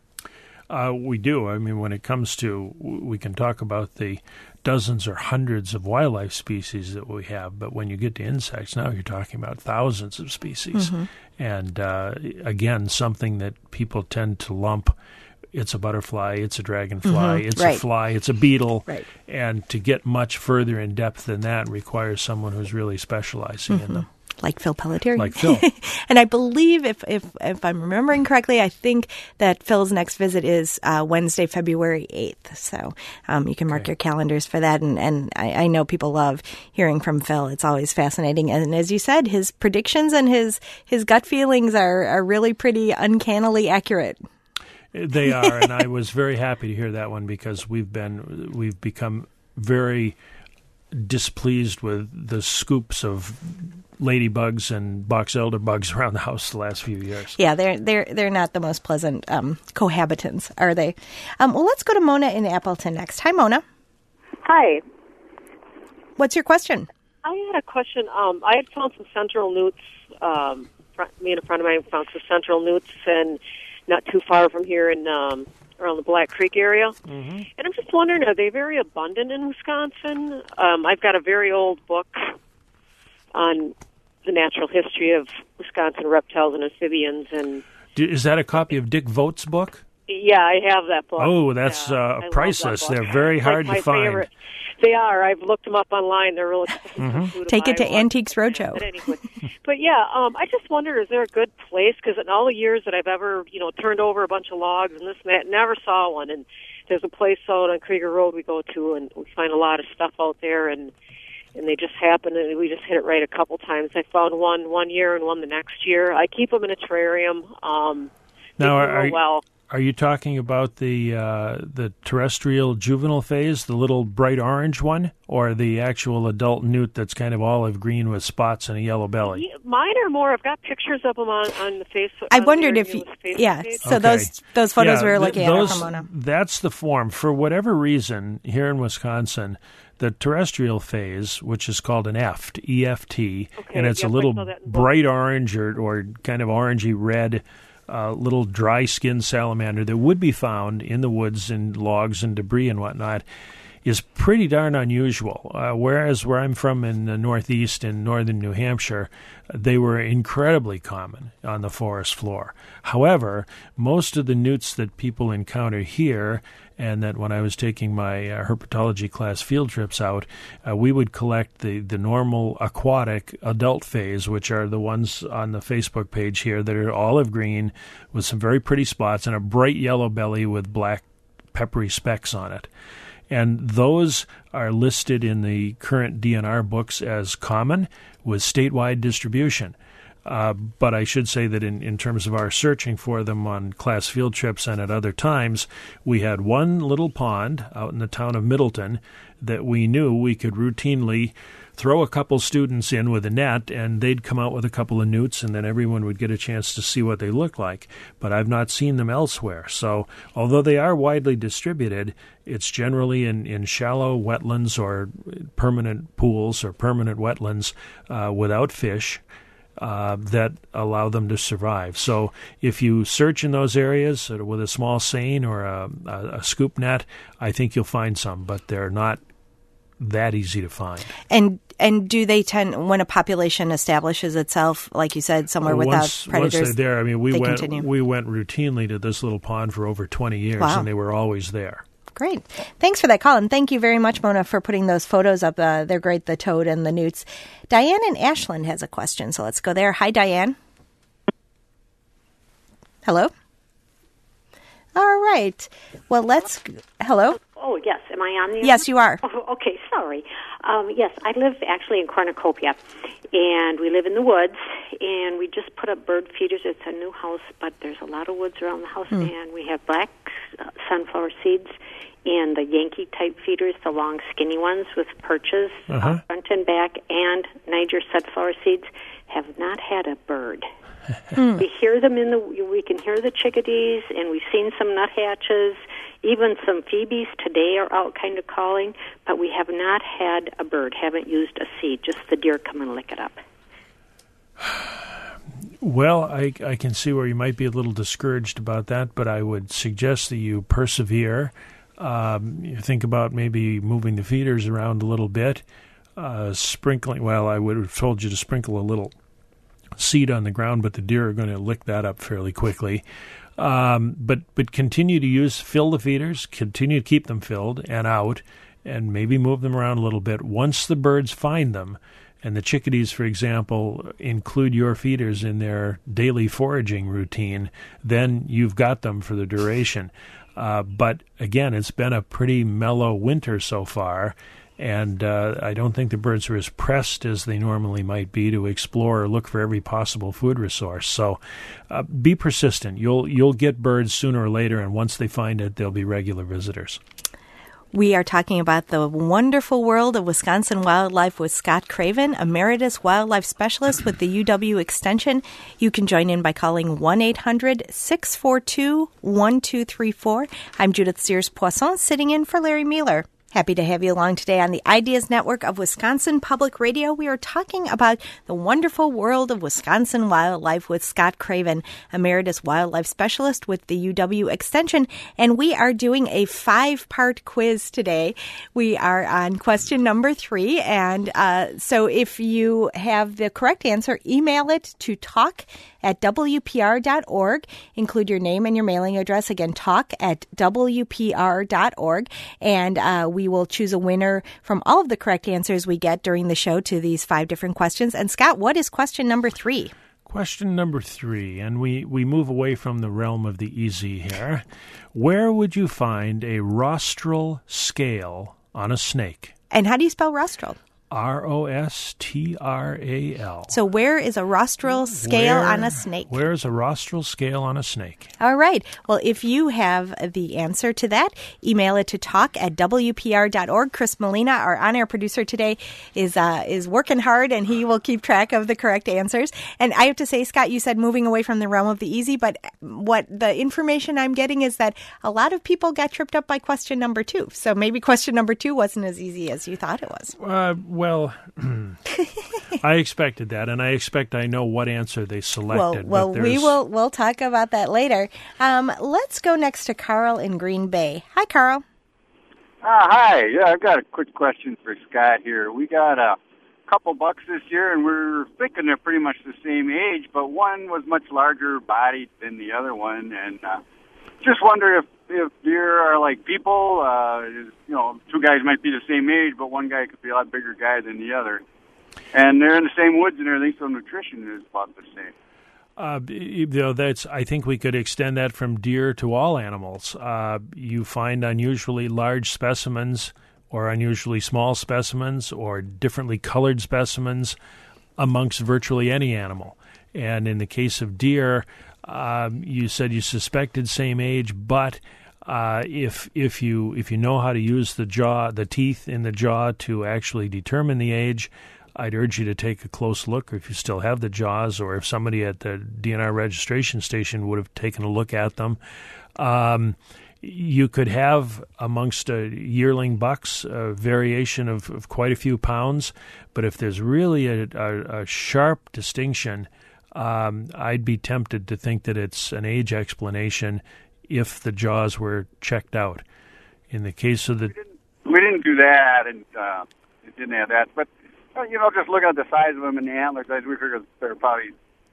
Uh, we do. I mean, when it comes to, we can talk about the dozens or hundreds of wildlife species that we have, but when you get to insects, now you're talking about thousands of species. Mm-hmm. And uh, again, something that people tend to lump, it's a butterfly, it's a dragonfly, mm-hmm. it's right. a fly, it's a beetle. Right. And to get much further in depth than that requires someone who's really specializing mm-hmm. in them. Like Phil Pelletier. Like Phil. And I believe, if, if if I'm remembering correctly, I think that Phil's next visit is uh, Wednesday, February eighth. So um, you can mark Okay. your calendars for that. And, and I, I know people love hearing from Phil. It's always fascinating. And as you said, his predictions and his, his gut feelings are, are really pretty uncannily accurate. They are, and I was very happy to hear that one because we've been we've become very displeased with the scoops of ladybugs and box elder bugs around the house the last few years. Yeah, they're they're they're not the most pleasant um, cohabitants, are they? Um, well, let's go to Mona in Appleton next. Hi, Mona. Hi. What's your question? I had a question. Um, I had found some central newts. Um, fr- me and a friend of mine found some central newts, and not too far from here in um, around the Black Creek area. Mm-hmm. And I'm just wondering, are they very abundant in Wisconsin? Um, I've got a very old book on the natural history of Wisconsin reptiles and amphibians, and Do, is that a copy of Dick Vogt's book? yeah, I have that book. Oh, that's Yeah, I uh, love priceless. that book. They're very It's hard like to my find. favorite. They are. I've looked them up online. They're really Mm-hmm. Take it to buy one. Antiques Roadshow. But anyway, but yeah, um, I just wonder, is there a good place? Because in all the years that I've ever, you know, turned over a bunch of logs and this and that, never saw one. And there's a place out on Krieger Road we go to, and we find a lot of stuff out there, and and they just happen, and we just hit it right a couple times. I found one one year and one the next year. I keep them in a terrarium. Um, they Now, do are, real well. are you talking about the uh, the terrestrial juvenile phase, the little bright orange one, or the actual adult newt that's kind of olive green with spots and a yellow belly? Yeah, mine are more. I've got pictures of them on on the Facebook. I on wondered their if you, newest Facebook yeah. page. So Okay. those those photos Yeah, we were th- looking those, at are from Mona. That's the form. For whatever reason, here in Wisconsin, the terrestrial phase, which is called an E F T, E F T, Okay, and it's yep, a I little saw that in both. bright orange or, or kind of orangey red, uh, little dry-skinned salamander that would be found in the woods and logs and debris and whatnot, is pretty darn unusual. Uh, whereas where I'm from in the Northeast in northern New Hampshire, they were incredibly common on the forest floor. However, most of the newts that people encounter here, and that when I was taking my uh, herpetology class field trips out, uh, we would collect the, the normal aquatic adult phase, which are the ones on the Facebook page here that are olive green with some very pretty spots and a bright yellow belly with black peppery specks on it. And those are listed in the current D N R books as common with statewide distribution. Uh, but I should say that in, in terms of our searching for them on class field trips and at other times, we had one little pond out in the town of Middleton that we knew we could routinely throw a couple students in with a net, and they'd come out with a couple of newts, and then everyone would get a chance to see what they look like. But I've not seen them elsewhere. So although they are widely distributed, it's generally in, in shallow wetlands or permanent pools or permanent wetlands uh, without fish. Uh, that allow them to survive. So if you search in those areas with a small seine or a, a, a scoop net, I think you'll find some, but they're not that easy to find. And and do they tend, when a population establishes itself, like you said, somewhere without once, predators? Once they're there, I mean, we they went continue. we went routinely to this little pond for over twenty years, Wow. and they were always there. Great. Thanks for that call, and thank you very much, Mona, for putting those photos up. Uh, they're great, the toad and the newts. Diane in Ashland has a question, so let's go there. Hi, Diane. Hello? All right. Well, let's... Hello? Oh, yes. Am I on the air? Yes, you are. Oh, okay, sorry. Um, yes, I live actually in Cornucopia, and we live in the woods, and we just put up bird feeders. It's a new house, but there's a lot of woods around the house, Hmm. and we have black uh, sunflower seeds and the Yankee-type feeders, the long, skinny ones with perches Uh-huh. uh, front and back, and Niger sunflower seeds have not had a bird. Hmm. We hear them in the, we can hear the chickadees, and we've seen some nuthatches. Even some phoebes today are out kind of calling, but we have not had a bird, haven't used a seed, just the deer come and lick it up. Well, I, I can see where you might be a little discouraged about that, but I would suggest that you persevere. Um, you think about maybe moving the feeders around a little bit, uh, sprinkling. Well, I would have told you to sprinkle a little seed on the ground, but the deer are going to lick that up fairly quickly. Um, but but continue to use fill the feeders, continue to keep them filled and out, and maybe move them around a little bit. Once the birds find them and the chickadees, for example, include your feeders in their daily foraging routine, then you've got them for the duration. Uh, but again, it's been a pretty mellow winter so far, and uh, I don't think the birds are as pressed as they normally might be to explore or look for every possible food resource. So uh, be persistent. You'll you'll get birds sooner or later, and once they find it, they'll be regular visitors. We are talking about the wonderful world of Wisconsin wildlife with Scott Craven, Emeritus Wildlife Specialist with the U W Extension. You can join in by calling one eight hundred six four two one two three four. I'm Judith Sears-Poisson, sitting in for Larry Mueller. Happy to have you along today on the Ideas Network of Wisconsin Public Radio. We are talking about the wonderful world of Wisconsin wildlife with Scott Craven, Emeritus Wildlife Specialist with the U W Extension. And we are doing a five-part quiz today. We are on question number three. And uh, so if you have the correct answer, email it to talk at W P R dot org. Include your name and your mailing address. Again, talk at W P R dot org. And uh, we will choose a winner from all of the correct answers we get during the show to these five different questions. And Scott, what is question number three? Question number three, and we, we move away from the realm of the easy here. Where would you find a rostral scale on a snake? And how do you spell rostral? R O S T R A L. So where is a rostral scale where, on a snake? Where is a rostral scale on a snake? All right. Well, if you have the answer to that, email it to talk at W P R dot org. Chris Molina, our on-air producer today, is uh, is working hard, and he will keep track of the correct answers. And I have to say, Scott, you said moving away from the realm of the easy, but what the information I'm getting is that a lot of people got tripped up by question number two. So maybe question number two wasn't as easy as you thought it was. Uh, Well, I expected that, and I expect I know what answer they selected. Well, well but we will we'll talk about that later. Um, let's go next to Carl in Green Bay. Hi, Carl. Uh, hi. Yeah, I've got a quick question for Scott here. We got a couple bucks this year, and we're thinking they're pretty much the same age, but one was much larger bodied than the other one, and uh, just wonder if if deer are like people. Uh, you know, two guys might be the same age, but one guy could be a lot bigger guy than the other. And they're in the same woods and everything, so nutrition is about the same. Uh, you know, that's. I think we could extend that from deer to all animals. Uh, you find unusually large specimens or unusually small specimens or differently colored specimens amongst virtually any animal. And in the case of deer, Um, you said you suspected same age, but uh, if if you if you know how to use the jaw, the teeth in the jaw to actually determine the age, I'd urge you to take a close look. Or if you still have the jaws, or if somebody at the D N R registration station would have taken a look at them, um, you could have amongst a yearling bucks a variation of, of quite a few pounds. But if there's really a, a, a sharp distinction, Um, I'd be tempted to think that it's an age explanation if the jaws were checked out. In the case of the... We didn't, we didn't do that, and uh, it didn't have that. But, uh, you know, just looking at the size of them and the antlers, we figured they're probably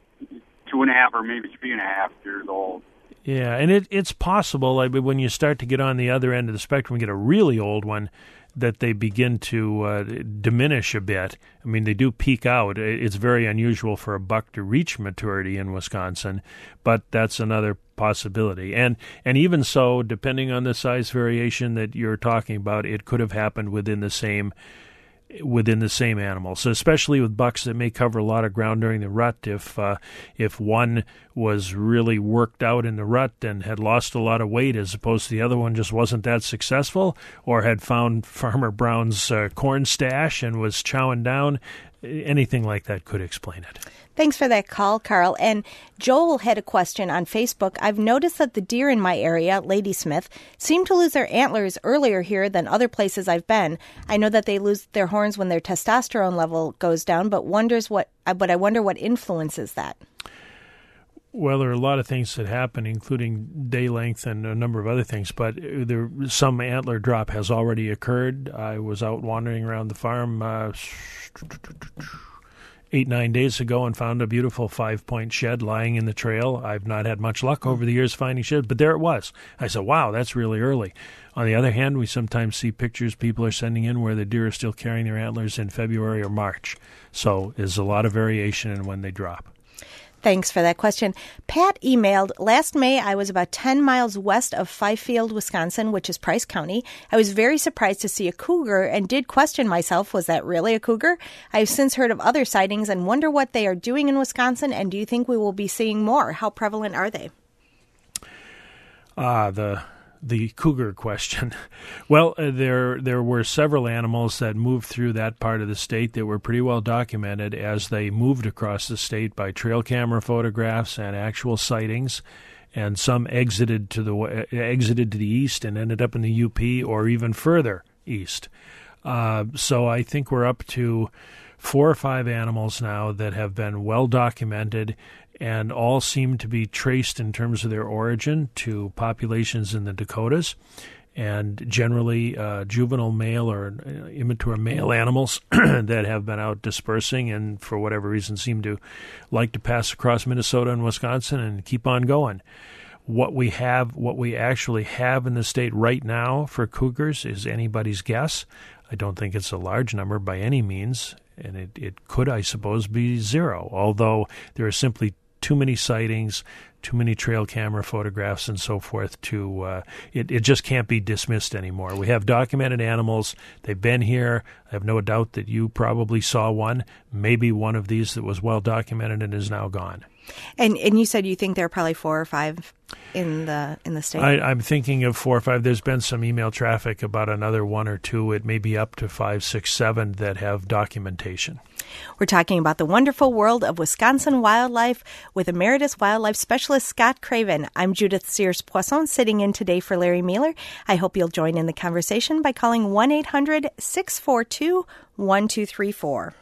two and a half or maybe three and a half years old. Yeah, and it, it's possible, like, when you start to get on the other end of the spectrum, get a really old one, that they begin to uh, diminish a bit. I mean, they do peak out. It's very unusual for a buck to reach maturity in Wisconsin, but that's another possibility. And and even so, depending on the size variation that you're talking about, it could have happened within the same within the same animal. So especially with bucks that may cover a lot of ground during the rut, if uh, if one was really worked out in the rut and had lost a lot of weight as opposed to the other one just wasn't that successful, or had found Farmer Brown's uh, corn stash and was chowing down, anything like that could explain it. Thanks for that call, Carl. And Joel had a question on Facebook. I've noticed that the deer in my area, Ladysmith, seem to lose their antlers earlier here than other places I've been. I know that they lose their horns when their testosterone level goes down, but wonders what. But I wonder what influences that. Well, there are a lot of things that happen, including day length and a number of other things, but there some antler drop has already occurred. I was out wandering around the farm uh, eight, nine days ago and found a beautiful five-point shed lying in the trail. I've not had much luck over the years finding sheds, but there it was. I said, wow, that's really early. On the other hand, we sometimes see pictures people are sending in where the deer are still carrying their antlers in February or March. So there's a lot of variation in when they drop. Thanks for that question. Pat emailed, last May I was about ten miles west of Fifield, Wisconsin, which is Price County. I was very surprised to see a cougar and did question myself, was that really a cougar? I've since heard of other sightings and wonder what they are doing in Wisconsin, and do you think we will be seeing more? How prevalent are they? Ah, the... The cougar question. Well, uh, there there were several animals that moved through that part of the state that were pretty well documented as they moved across the state by trail camera photographs and actual sightings, and some exited to the uh, exited to the east and ended up in the U P or even further east. Uh, so I think we're up to four or five animals now that have been well documented, and all seem to be traced in terms of their origin to populations in the Dakotas, and generally uh, juvenile male or immature male animals that have been out dispersing and for whatever reason seem to like to pass across Minnesota and Wisconsin and keep on going. What we have, what we actually have in the state right now for cougars is anybody's guess. I don't think it's a large number by any means, and it, it could, I suppose, be zero, although there are simply too many sightings, too many trail camera photographs and so forth to, uh, it, it just can't be dismissed anymore. We have documented animals. They've been here. I have no doubt that you probably saw one, maybe one of these that was well documented and is now gone. And and you said you think there are probably four or five in the in the state? I, I'm thinking of four or five. There's been some email traffic about another one or two. It may be up to five, six, seven that have documentation. We're talking about the wonderful world of Wisconsin wildlife with Emeritus Wildlife Specialist Scott Craven. I'm Judith Sears-Poisson, sitting in today for Larry Mueller. I hope you'll join in the conversation by calling one eight hundred six four two one two three four.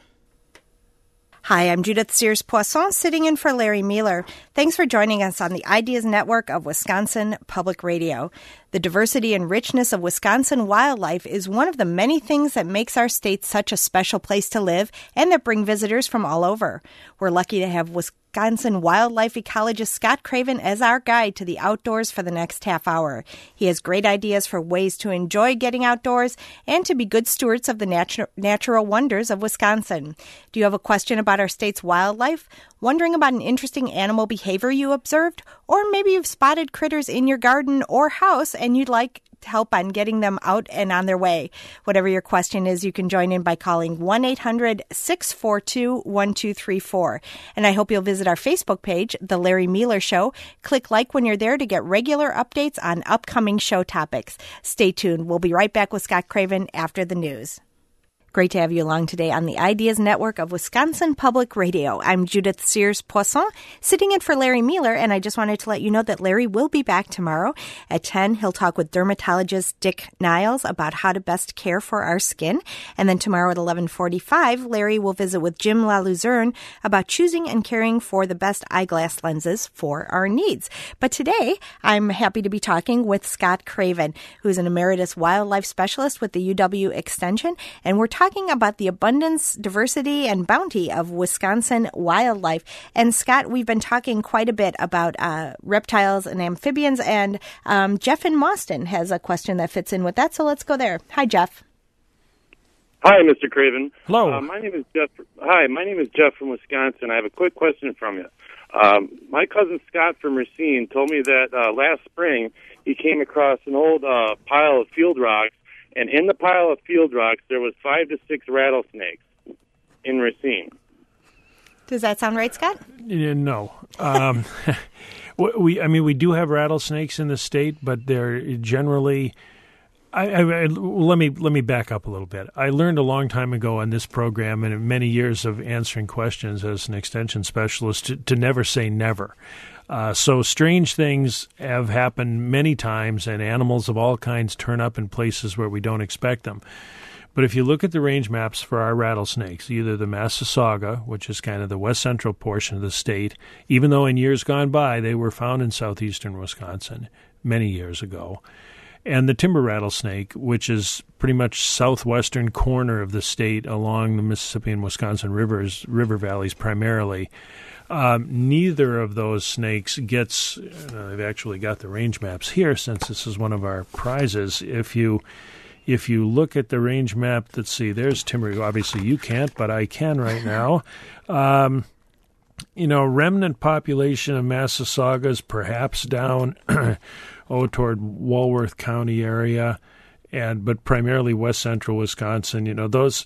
Hi, I'm Judith Sears-Poisson, sitting in for Larry Mueller. Thanks for joining us on the Ideas Network of Wisconsin Public Radio. The diversity and richness of Wisconsin wildlife is one of the many things that makes our state such a special place to live and that bring visitors from all over. We're lucky to have Wisconsin wildlife ecologist Scott Craven as our guide to the outdoors for the next half hour. He has great ideas for ways to enjoy getting outdoors and to be good stewards of the natu- natural wonders of Wisconsin. Do you have a question about our state's wildlife? Wondering about an interesting animal behavior you observed? Or maybe you've spotted critters in your garden or house and you'd like help on getting them out and on their way. Whatever your question is, you can join in by calling one eight hundred six four two one two three four. And I hope you'll visit our Facebook page, The Larry Mueller Show. Click like when you're there to get regular updates on upcoming show topics. Stay tuned. We'll be right back with Scott Craven after the news. Great to have you along today on the Ideas Network of Wisconsin Public Radio. I'm Judith Sears-Poisson, sitting in for Larry Mueller, and I just wanted to let you know that Larry will be back tomorrow at ten. He'll talk with dermatologist Dick Niles about how to best care for our skin. And then tomorrow at eleven forty-five, Larry will visit with Jim LaLuzerne about choosing and caring for the best eyeglass lenses for our needs. But today, I'm happy to be talking with Scott Craven, who's an emeritus wildlife specialist with the U W Extension, and we're talking about the abundance, diversity, and bounty of Wisconsin wildlife. And Scott, we've been talking quite a bit about uh, reptiles and amphibians, and um, Jeff in Mauston has a question that fits in with that, so let's go there. Hi, Jeff. Hi, Mister Craven. Hello. Uh, my name is Jeff. Hi, my name is Jeff from Wisconsin. I have a quick question from you. Um, my cousin Scott from Racine told me that uh, last spring he came across an old uh, pile of field rocks, and in the pile of field rocks, there was five to six rattlesnakes in Racine. Does that sound right, Scott? Yeah, no. Um, we, I mean, we do have rattlesnakes in the state, but they're generally. I, I, I, let me let me back up a little bit. I learned a long time ago on this program, and in many years of answering questions as an extension specialist, to, to never say never. Uh, so strange things have happened many times, and animals of all kinds turn up in places where we don't expect them. But if you look at the range maps for our rattlesnakes, either the Massasauga, which is kind of the west central portion of the state, even though in years gone by they were found in southeastern Wisconsin many years ago, and the timber rattlesnake, which is pretty much southwestern corner of the state along the Mississippi and Wisconsin rivers, river valleys primarily. Um, neither of those snakes gets, uh, they've actually got the range maps here since this is one of our prizes. If you if you look at the range map, let's see, there's timber. Obviously you can't, but I can right now. Um, you know, remnant population of Massasaugas perhaps down oh toward Walworth County area, and but primarily west central Wisconsin. You know, those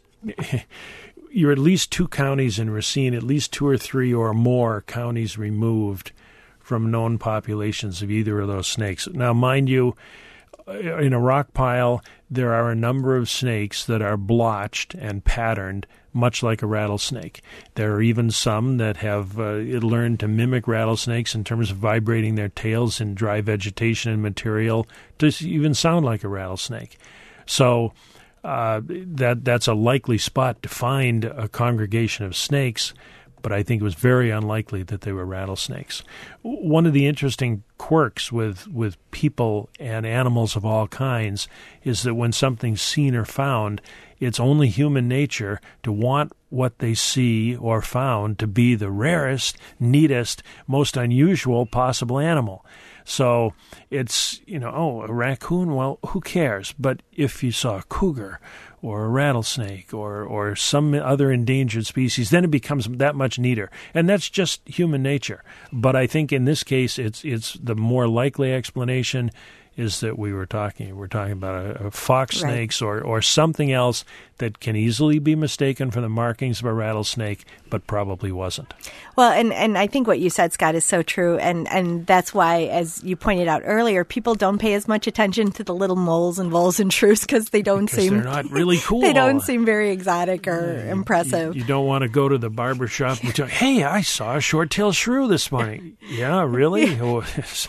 you're at least two counties in Racine, at least two or three or more counties removed from known populations of either of those snakes. Now, mind you, in a rock pile, there are a number of snakes that are blotched and patterned, much like a rattlesnake. There are even some that have uh, learned to mimic rattlesnakes in terms of vibrating their tails in dry vegetation and material to even sound like a rattlesnake. So uh, that that's a likely spot to find a congregation of snakes, but I think it was very unlikely that they were rattlesnakes. One of the interesting quirks with, with people and animals of all kinds is that when something's seen or found, it's only human nature to want what they see or found to be the rarest, neatest, most unusual possible animal. So it's, you know, oh, a raccoon, well, who cares? But if you saw a cougar or a rattlesnake or, or some other endangered species, then it becomes that much neater. And that's just human nature. But I think in this case, it's it's the more likely explanation is that we were talking we're talking about a, a fox snakes right. or, or something else that can easily be mistaken for the markings of a rattlesnake, but probably wasn't. Well, and, and I think what you said, Scott, is so true, and, and that's why, as you pointed out earlier, people don't pay as much attention to the little moles and voles and shrews because they don't because seem they're not really cool. They don't seem very exotic or yeah, impressive. You, you don't want to go to the barber shop and tell, hey, I saw a short-tailed shrew this morning. Yeah, really? well,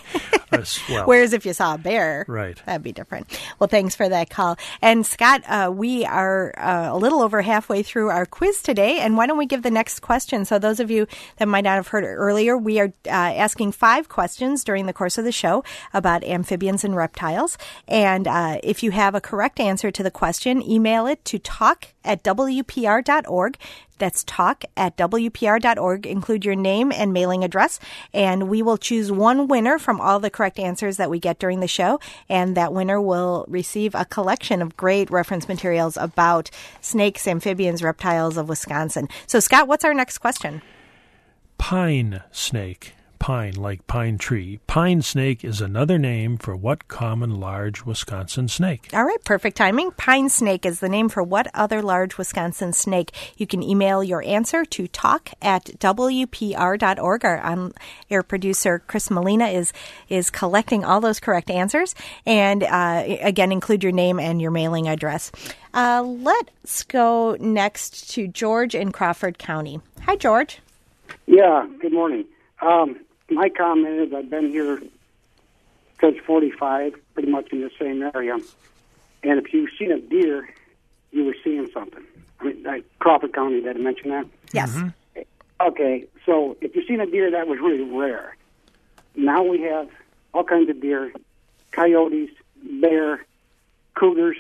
Whereas if you saw a bear, right. that'd be different. Well, thanks for that call. And Scott, uh, we are uh, a little over halfway through our quiz today, and why don't we give the next question? So those of you that might not have heard it earlier, we are uh, asking five questions during the course of the show about amphibians and reptiles. And uh, if you have a correct answer to the question, email it to talk at w p r dot org. That's talk at w p r dot org. Include your name and mailing address, and we will choose one winner from all the correct answers that we get during the show, and that winner will receive a collection of great reference materials about snakes, amphibians, reptiles of Wisconsin. So, Scott, what's our next question? Pine snake. Pine, like pine tree. Pine snake is another name for what common large Wisconsin snake? All right, perfect timing. Pine snake is the name for what other large Wisconsin snake? You can email your answer to talk at w p r dot org. Our on-air producer, Chris Molina, is is collecting all those correct answers. And uh, again, include your name and your mailing address. Uh, let's go next to George in Crawford County. Hi, George. Yeah, good morning. Um, my comment is I've been here since forty-five, pretty much in the same area. And if you've seen a deer, you were seeing something. I mean, like Crawford County, did I mention that? Yes. Mm-hmm. Okay, so if you've seen a deer, that was really rare. Now we have all kinds of deer, coyotes, bear, cougars.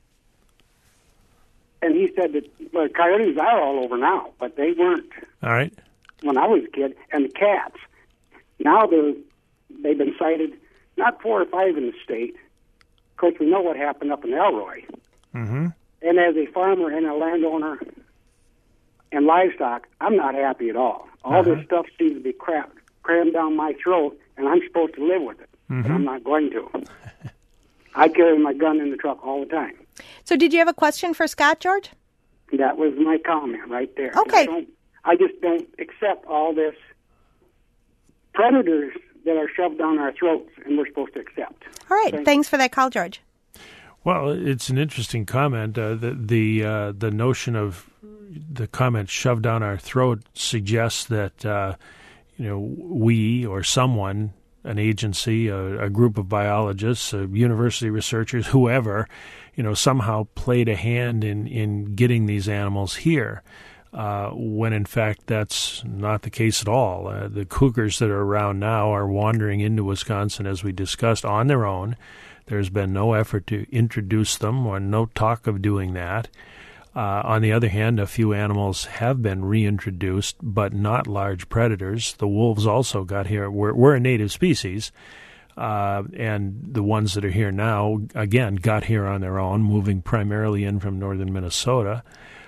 And he said that well, coyotes are all over now, but they weren't. All right. When I was a kid, and the cats. Now they're, they've been sighted, not four or five in the state. Of course, we know what happened up in Elroy. Mm-hmm. And as a farmer and a landowner and livestock, I'm not happy at all. All uh-huh. this stuff seems to be crap, crammed down my throat, and I'm supposed to live with it, mm-hmm. but I'm not going to. I carry my gun in the truck all the time. So did you have a question for Scott, George? That was my comment right there. Okay. I, don't, I just don't accept all this predators that are shoved down our throats and we're supposed to accept. All right. Thanks, Thanks for that call, George. Well, it's an interesting comment. Uh, the the, uh, the notion of the comment shoved down our throat suggests that, uh, you know, we or someone, an agency, a, a group of biologists, uh, university researchers, whoever, you know, somehow played a hand in, in getting these animals here. Uh, when in fact that's not the case at all. Uh, the cougars that are around now are wandering into Wisconsin, as we discussed, on their own. There's been no effort to introduce them or no talk of doing that. Uh, on the other hand, a few animals have been reintroduced, but not large predators. The wolves also got here. We're, we're a native species, uh, and the ones that are here now, again, got here on their own, moving primarily in from northern Minnesota.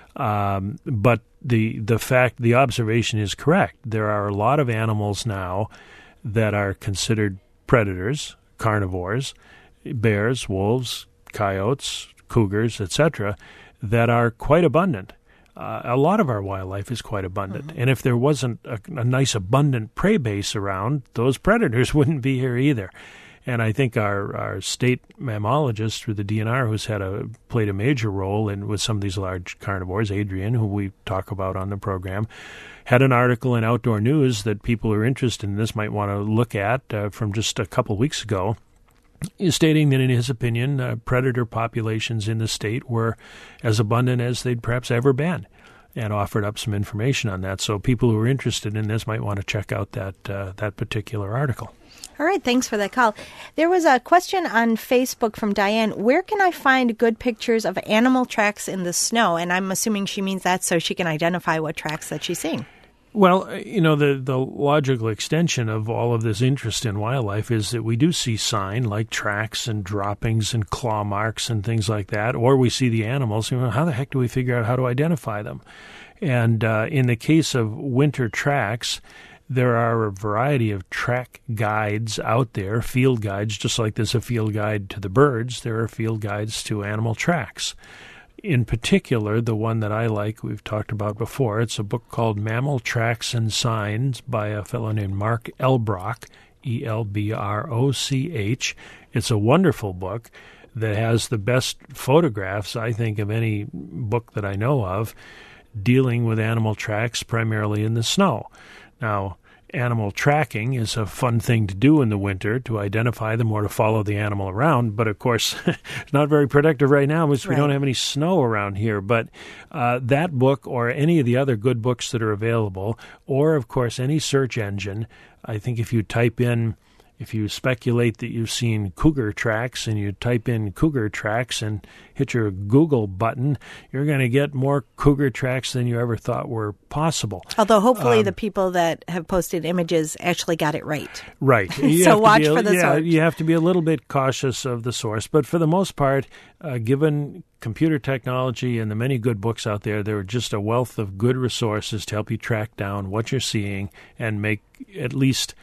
Um, but the the fact, the observation is correct. There are a lot of animals now that are considered predators, carnivores, bears, wolves, coyotes, cougars, et cetera, that are quite abundant. Uh, a lot of our wildlife is quite abundant. Mm-hmm. And if there wasn't a, a nice abundant prey base around, those predators wouldn't be here either. And I think our, our state mammalogist through the D N R, who's had a played a major role in with some of these large carnivores, Adrian, who we talk about on the program, had an article in Outdoor News that people who are interested in this might want to look at uh, from just a couple weeks ago, stating that in his opinion, uh, predator populations in the state were as abundant as they'd perhaps ever been, and offered up some information on that. So people who are interested in this might want to check out that uh, that particular article. All right, thanks for that call. There was a question on Facebook from Diane. Where can I find good pictures of animal tracks in the snow? And I'm assuming she means that so she can identify what tracks that she's seeing. Well, you know, the, the logical extension of all of this interest in wildlife is that we do see sign like tracks and droppings and claw marks and things like that, or we see the animals. You know, how the heck do we figure out how to identify them? And uh, in the case of winter tracks, there are a variety of track guides out there, field guides, just like there's a field guide to the birds, there are field guides to animal tracks. In particular, the one that I like, we've talked about before, it's a book called Mammal Tracks and Signs by a fellow named Mark Elbroch, E L B R O C H. It's a wonderful book that has the best photographs, I think, of any book that I know of, dealing with animal tracks primarily in the snow. Now, animal tracking is a fun thing to do in the winter, to identify them or to follow the animal around. But, of course, it's not very productive right now because right. we don't have any snow around here. But uh, that book or any of the other good books that are available, or, of course, any search engine, I think if you type in, if you speculate that you've seen cougar tracks and you type in cougar tracks and hit your Google button, you're going to get more cougar tracks than you ever thought were possible. Although hopefully um, the people that have posted images actually got it right. Right. So watch a, for the yeah, source. You have to be a little bit cautious of the source. But for the most part, uh, given computer technology and the many good books out there, there are just a wealth of good resources to help you track down what you're seeing and make at least...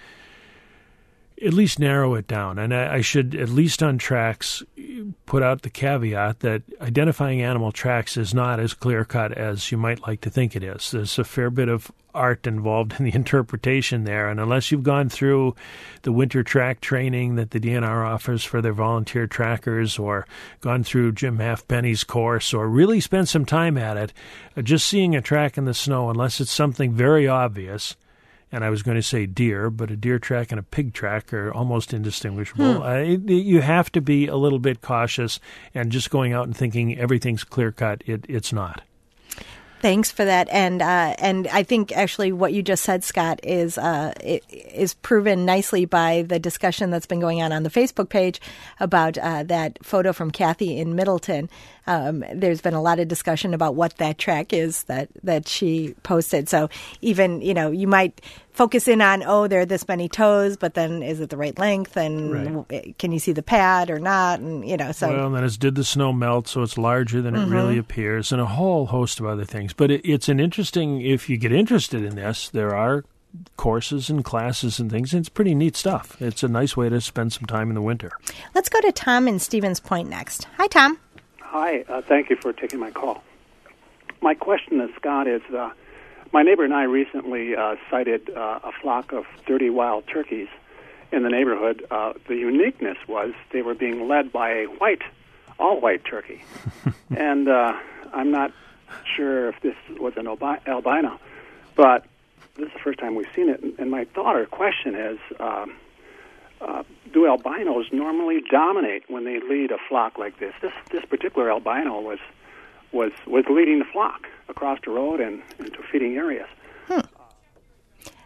at least narrow it down. And I, I should, at least on tracks, put out the caveat that identifying animal tracks is not as clear-cut as you might like to think it is. There's a fair bit of art involved in the interpretation there, and unless you've gone through the winter track training that the D N R offers for their volunteer trackers, or gone through Jim Halfpenny's course, or really spent some time at it, just seeing a track in the snow, unless it's something very obvious, and I was going to say deer, but a deer track and a pig track are almost indistinguishable. Hmm. Uh, it, you have to be a little bit cautious, and just going out and thinking everything's clear-cut, it, it's not. Thanks for that, and uh, and I think actually what you just said, Scott, is uh, it, is proven nicely by the discussion that's been going on on the Facebook page about uh, that photo from Kathy in Middleton. Um, there's been a lot of discussion about what that track is that, that she posted. So even, you know, you might focus in on, oh, there are this many toes, but then is it the right length? And right. can you see the pad or not? And, you know, so. Well, and then it's, did the snow melt so it's larger than mm-hmm. it really appears, and a whole host of other things. But it, it's an interesting, if you get interested in this, there are courses and classes and things. And it's pretty neat stuff. It's a nice way to spend some time in the winter. Let's go to Tom in Stevens Point next. Hi, Tom. Hi, uh, thank you for taking my call. My question to Scott is, uh, my neighbor and I recently uh, sighted uh, a flock of thirty wild turkeys in the neighborhood. Uh, the uniqueness was they were being led by a white, all-white turkey. and uh, I'm not sure if this was an albi- albino, but this is the first time we've seen it. And my thought or question is, um, Uh, do albinos normally dominate when they lead a flock like this? This this particular albino was was was leading the flock across the road and into feeding areas. Hmm.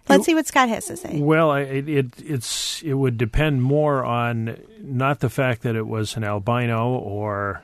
Let's see what Scott has to say. Well, it, it it's it would depend more on not the fact that it was an albino or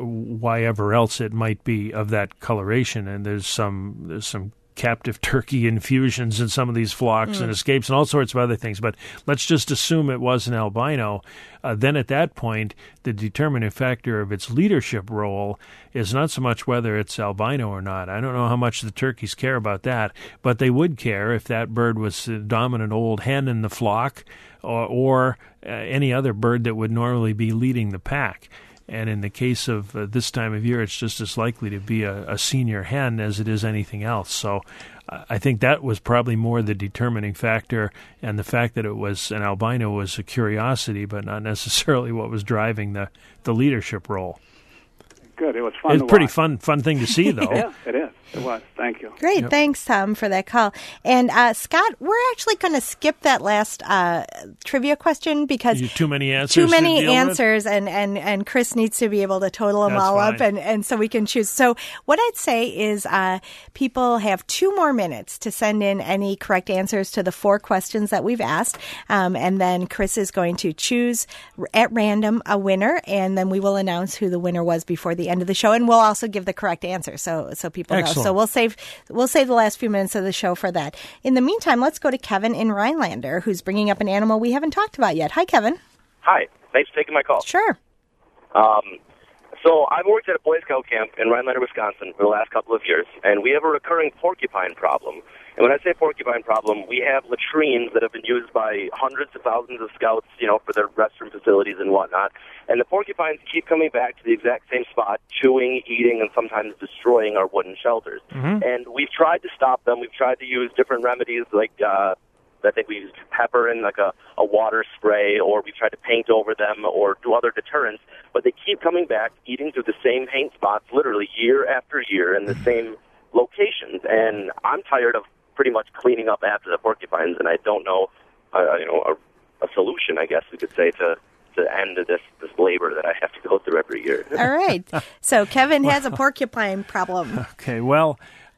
why ever else it might be of that coloration. And there's some there's some captive turkey infusions in some of these flocks mm. and escapes and all sorts of other things. But let's just assume it was an albino. Uh, then at that point, the determining factor of its leadership role is not so much whether it's albino or not. I don't know how much the turkeys care about that, but they would care if that bird was the dominant old hen in the flock or, or uh, any other bird that would normally be leading the pack. And in the case of uh, this time of year, it's just as likely to be a, a senior hen as it is anything else. So uh, I think that was probably more the determining factor, and the fact that it was an albino was a curiosity, but not necessarily what was driving the, the leadership role. Good. It was fun It's to a pretty watch. fun fun thing to see, though. Yeah, it is. It was. Thank you. Great. Yep. Thanks, Tom, for that call. And uh, Scott, we're actually going to skip that last uh, trivia question because You- too many answers Too to many deal with? answers, and, and, and Chris needs to be able to total them That's all fine. up, and, and so we can choose. So what I'd say is uh, people have two more minutes to send in any correct answers to the four questions that we've asked, um, and then Chris is going to choose r- at random a winner, and then we will announce who the winner was before the end of the show, and we'll also give the correct answer so so people Excellent. know. So we'll save we'll save the last few minutes of the show for that. In the meantime, let's go to Kevin in Rhinelander, who's bringing up an animal we haven't talked about yet. Hi, Kevin. Hi. Thanks for taking my call. Sure. Um, so I've worked at a Boy Scout camp in Rhinelander, Wisconsin for the last couple of years, and we have a recurring porcupine problem. And when I say porcupine problem, we have latrines that have been used by hundreds of thousands of scouts, you know, for their restroom facilities and whatnot. And the porcupines keep coming back to the exact same spot, chewing, eating, and sometimes destroying our wooden shelters. Mhm. And we've tried to stop them. We've tried to use different remedies like uh, I think we used pepper in like a, a water spray, or we tried to paint over them or do other deterrents, but they keep coming back, eating through the same paint spots literally year after year in the same locations. And I'm tired of pretty much cleaning up after the porcupines, and I don't know, uh, you know, a, a solution, I guess we could say, to to end this this labor that I have to go through every year. All right. So Kevin has a porcupine problem. Okay, well,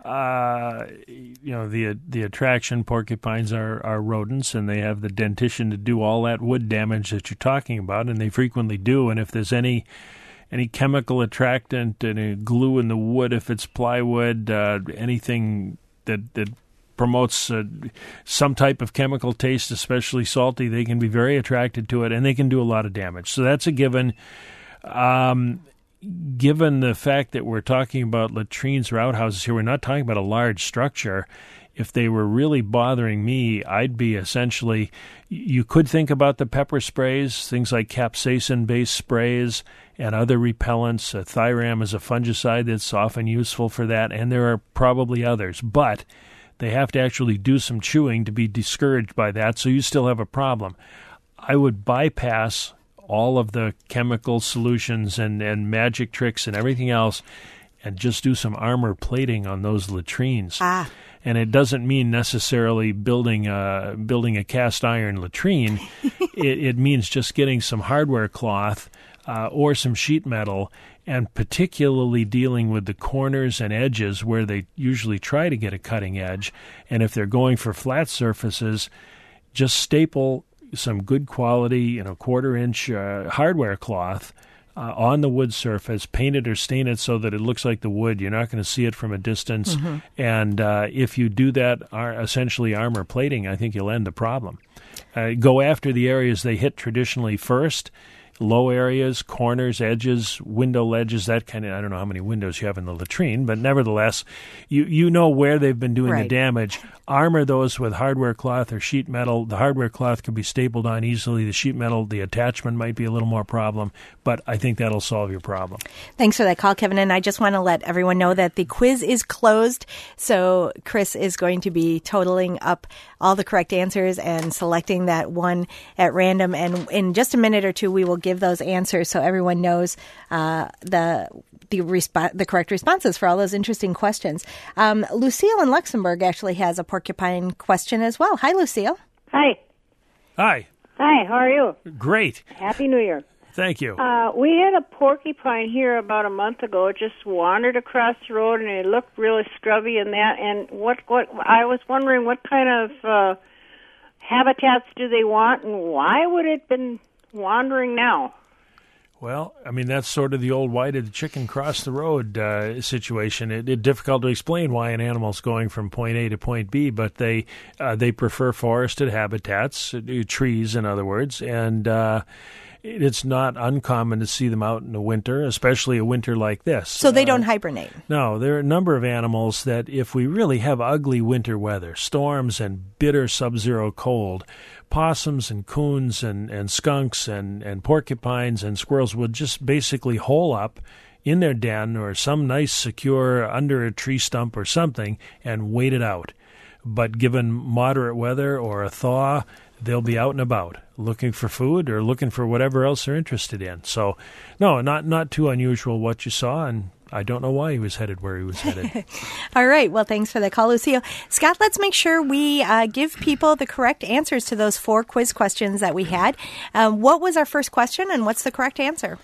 uh, you know, the the attraction, porcupines are, are rodents, and they have the dentition to do all that wood damage that you're talking about, and they frequently do. And if there's any any chemical attractant, any glue in the wood, if it's plywood, uh, anything that that promotes uh, some type of chemical taste, especially salty, they can be very attracted to it, and they can do a lot of damage. So that's a given. Um, given the fact that we're talking about latrines or outhouses here, we're not talking about a large structure. If they were really bothering me, I'd be essentially, you could think about the pepper sprays, things like capsaicin-based sprays and other repellents. Uh, Thiram is a fungicide that's often useful for that, and there are probably others. But they have to actually do some chewing to be discouraged by that, so you still have a problem. I would bypass all of the chemical solutions and, and magic tricks and everything else and just do some armor plating on those latrines. Ah. And it doesn't mean necessarily building a, building a cast iron latrine. it, it means just getting some hardware cloth uh, or some sheet metal, and particularly dealing with the corners and edges where they usually try to get a cutting edge. And if they're going for flat surfaces, just staple some good quality, you know, quarter-inch uh, hardware cloth uh, on the wood surface, paint it or stain it so that it looks like the wood. You're not going to see it from a distance. Mm-hmm. And uh, if you do that, ar- essentially armor plating, I think you'll end the problem. Uh, go after the areas they hit traditionally first. Low areas, corners, edges, window ledges, that kind of, I don't know how many windows you have in the latrine, but nevertheless, you, you know where they've been doing Right. the damage. Armor those with hardware cloth or sheet metal. The hardware cloth can be stapled on easily. The sheet metal, the attachment might be a little more problem, but I think that'll solve your problem. Thanks for that call, Kevin. And I just want to let everyone know that the quiz is closed. So Chris is going to be totaling up all the correct answers and selecting that one at random. And in just a minute or two, we will give those answers so everyone knows uh, the the, resp- the correct responses for all those interesting questions. Um, Lucille in Luxembourg actually has a porcupine question as well. Hi, Lucille. Hi. Hi. Hi, how are you? Great. Happy New Year. Thank you. Uh, we had a porcupine here about a month ago. It just wandered across the road, and it looked really scrubby and that. And what, what I was wondering, what kind of uh, habitats do they want, and why would it have been wandering now? Well, I mean, that's sort of the old why did the chicken cross the road uh, situation. It's it, difficult to explain why an animal's going from point A to point B, but they uh, they prefer forested habitats, uh, trees, in other words, and uh, it's not uncommon to see them out in the winter, especially a winter like this. So they uh, don't hibernate? No, there are a number of animals that if we really have ugly winter weather, storms and bitter sub-zero cold, possums and coons and, and skunks and, and porcupines and squirrels would just basically hole up in their den or some nice secure under a tree stump or something and wait it out. But given moderate weather or a thaw, they'll be out and about looking for food or looking for whatever else they're interested in. So, no, not not too unusual what you saw, and I don't know why he was headed where he was headed. All right. Well, thanks for the call, Lucio. Scott, let's make sure we uh, give people the correct answers to those four quiz questions that we had. Um, what was our first question, and what's the correct answer?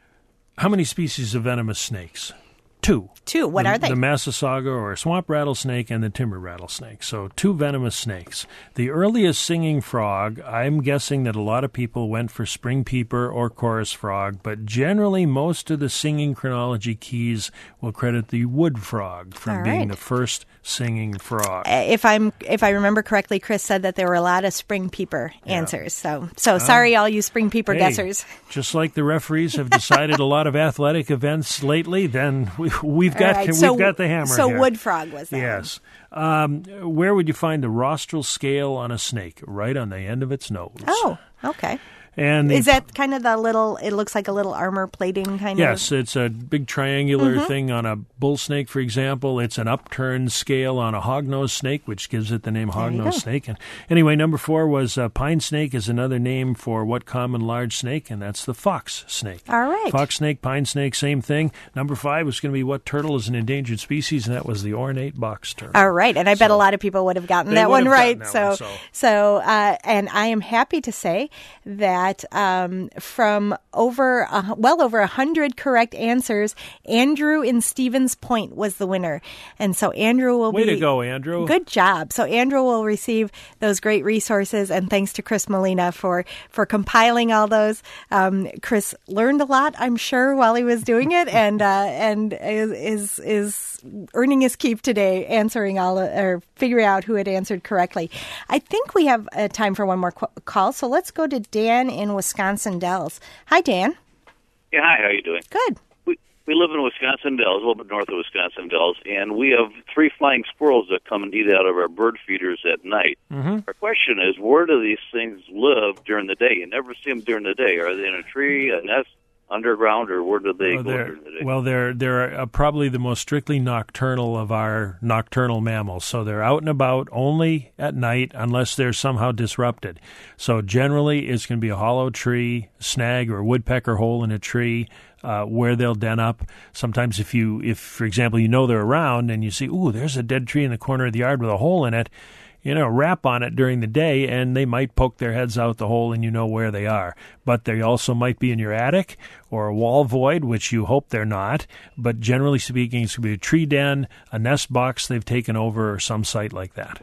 How many species of venomous snakes? Two. Two. What the, are they? The Massasauga or swamp rattlesnake and the timber rattlesnake. So two venomous snakes. The earliest singing frog, I'm guessing that a lot of people went for spring peeper or chorus frog, but generally most of the singing chronology keys will credit the wood frog from All being right. the first singing frog. Uh, If I'm if I remember correctly, Chris said that there were a lot of spring peeper Yeah. answers. So so sorry, all you spring peeper Hey, guessers. Just like the referees have decided a lot of athletic events lately, then we, we've got All right, we've so- got the hammer so here. wood frog was that Yes. Um, where would you find the rostral scale on a snake? Right on the end of its nose. Oh, okay. And the- Is that kind of the little? It looks like a little armor plating kind Yes, of. it's a big triangular Mhm. thing on a bull snake, for example. It's an upturned scale on a hognose snake, which gives it the name There you hognose go. snake. And anyway, number four was uh, pine snake is another name for what common large snake, and that's the fox snake. All right. Fox snake, pine snake, same thing. Number five was going to be what turtle is an endangered species, and that was the ornate box turtle. All right, and I bet a lot of people would have gotten They that would one have right. gotten so, that one, so- so, uh, and I am happy to say that um, from over uh, well over a hundred correct answers, Andrew in Stevens Point was the winner, and so Andrew will Way be to go, Andrew. Good job. So Andrew will receive those great resources, and thanks to Chris Molina for for compiling all those. Um, Chris learned a lot, I'm sure, while he was doing it, and uh, and is, is is earning his keep today, answering all or figuring out who had answered correctly. I think we have uh, time for one more qu- call, so let's go to Dan in Wisconsin Dells. Hi, Dan. Yeah, hi, how you doing? Good. We we live in Wisconsin Dells, a little bit north of Wisconsin Dells, and we have three flying squirrels that come and eat out of our bird feeders at night. Mm-hmm. Our question is, where do these things live during the day? You never see them during the day. Are they in a tree, a nest, underground, or where do they Oh, go they're- during the day? well, they're they're uh, probably the most strictly nocturnal of our nocturnal mammals. So they're out and about only at night unless they're somehow disrupted. So generally, it's going to be a hollow tree, snag, or woodpecker hole in a tree uh, where they'll den up. Sometimes, if you, if for example, you know they're around and you see, ooh, there's a dead tree in the corner of the yard with a hole in it. You know, rap on it during the day, and they might poke their heads out the hole, and you know where they are. But they also might be in your attic or a wall void, which you hope they're not. But generally speaking, it's going to be a tree den, a nest box they've taken over, or some site like that.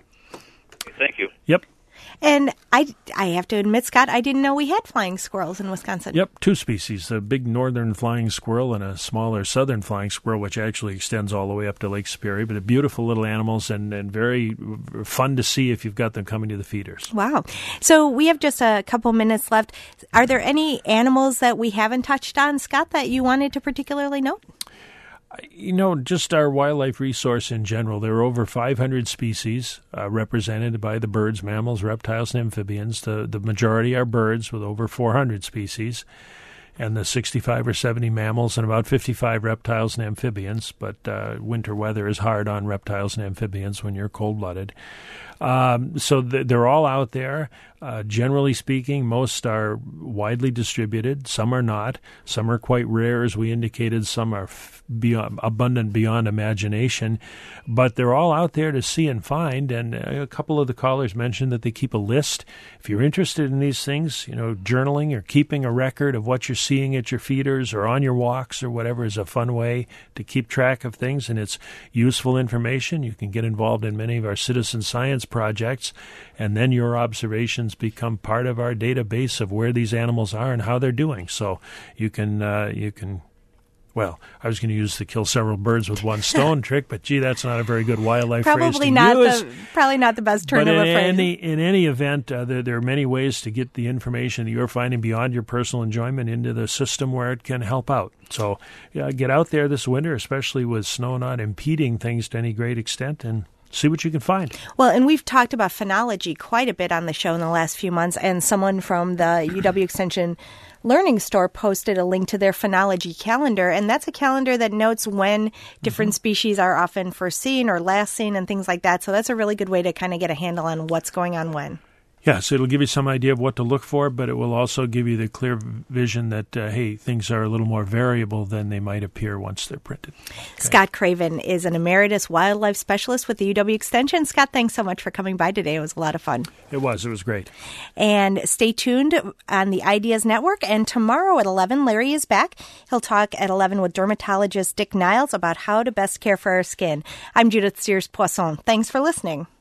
Thank you. Yep. And I, I have to admit, Scott, I didn't know we had flying squirrels in Wisconsin. Yep, two species, a big northern flying squirrel and a smaller southern flying squirrel, which actually extends all the way up to Lake Superior. But they're beautiful little animals and, and very fun to see if you've got them coming to the feeders. Wow. So we have just a couple minutes left. Are there any animals that we haven't touched on, Scott, that you wanted to particularly note? You know, just our wildlife resource in general, there are over five hundred species uh, represented by the birds, mammals, reptiles, and amphibians. The, the majority are birds with over four hundred species, and the sixty-five or seventy mammals and about fifty-five reptiles and amphibians. But uh, winter weather is hard on reptiles and amphibians when you're cold-blooded. Um, so th- they're all out there. Uh, generally speaking, most are widely distributed. Some are not. Some are quite rare, as we indicated. Some are f- beyond, abundant beyond imagination. But they're all out there to see and find. And a couple of the callers mentioned that they keep a list. If you're interested in these things, you know, journaling or keeping a record of what you're seeing at your feeders or on your walks or whatever is a fun way to keep track of things. And it's useful information. You can get involved in many of our citizen science projects. And then your observations become part of our database of where these animals are and how they're doing. So you can, uh, you can, well, I was going to use the kill several birds with one stone trick, but gee, that's not a very good wildlife probably phrase to not use. The, probably not the best turn but of in a phrase. Any, in any event, uh, there, there are many ways to get the information that you're finding beyond your personal enjoyment into the system where it can help out. So yeah, get out there this winter, especially with snow not impeding things to any great extent, and see what you can find. Well, and we've talked about phenology quite a bit on the show in the last few months, and someone from the U W Extension Learning Store posted a link to their phenology calendar, and that's a calendar that notes when different mm-hmm. species are often first seen or last seen and things like that. So that's a really good way to kind of get a handle on what's going on when. Yeah, so it'll give you some idea of what to look for, but it will also give you the clear vision that, uh, hey, things are a little more variable than they might appear once they're printed. Okay. Scott Craven is an emeritus wildlife specialist with the U W Extension. Scott, thanks so much for coming by today. It was a lot of fun. It was. It was great. And stay tuned on the Ideas Network. And tomorrow at eleven, Larry is back. He'll talk at eleven with dermatologist Dick Niles about how to best care for our skin. I'm Judith Sears-Poisson. Thanks for listening.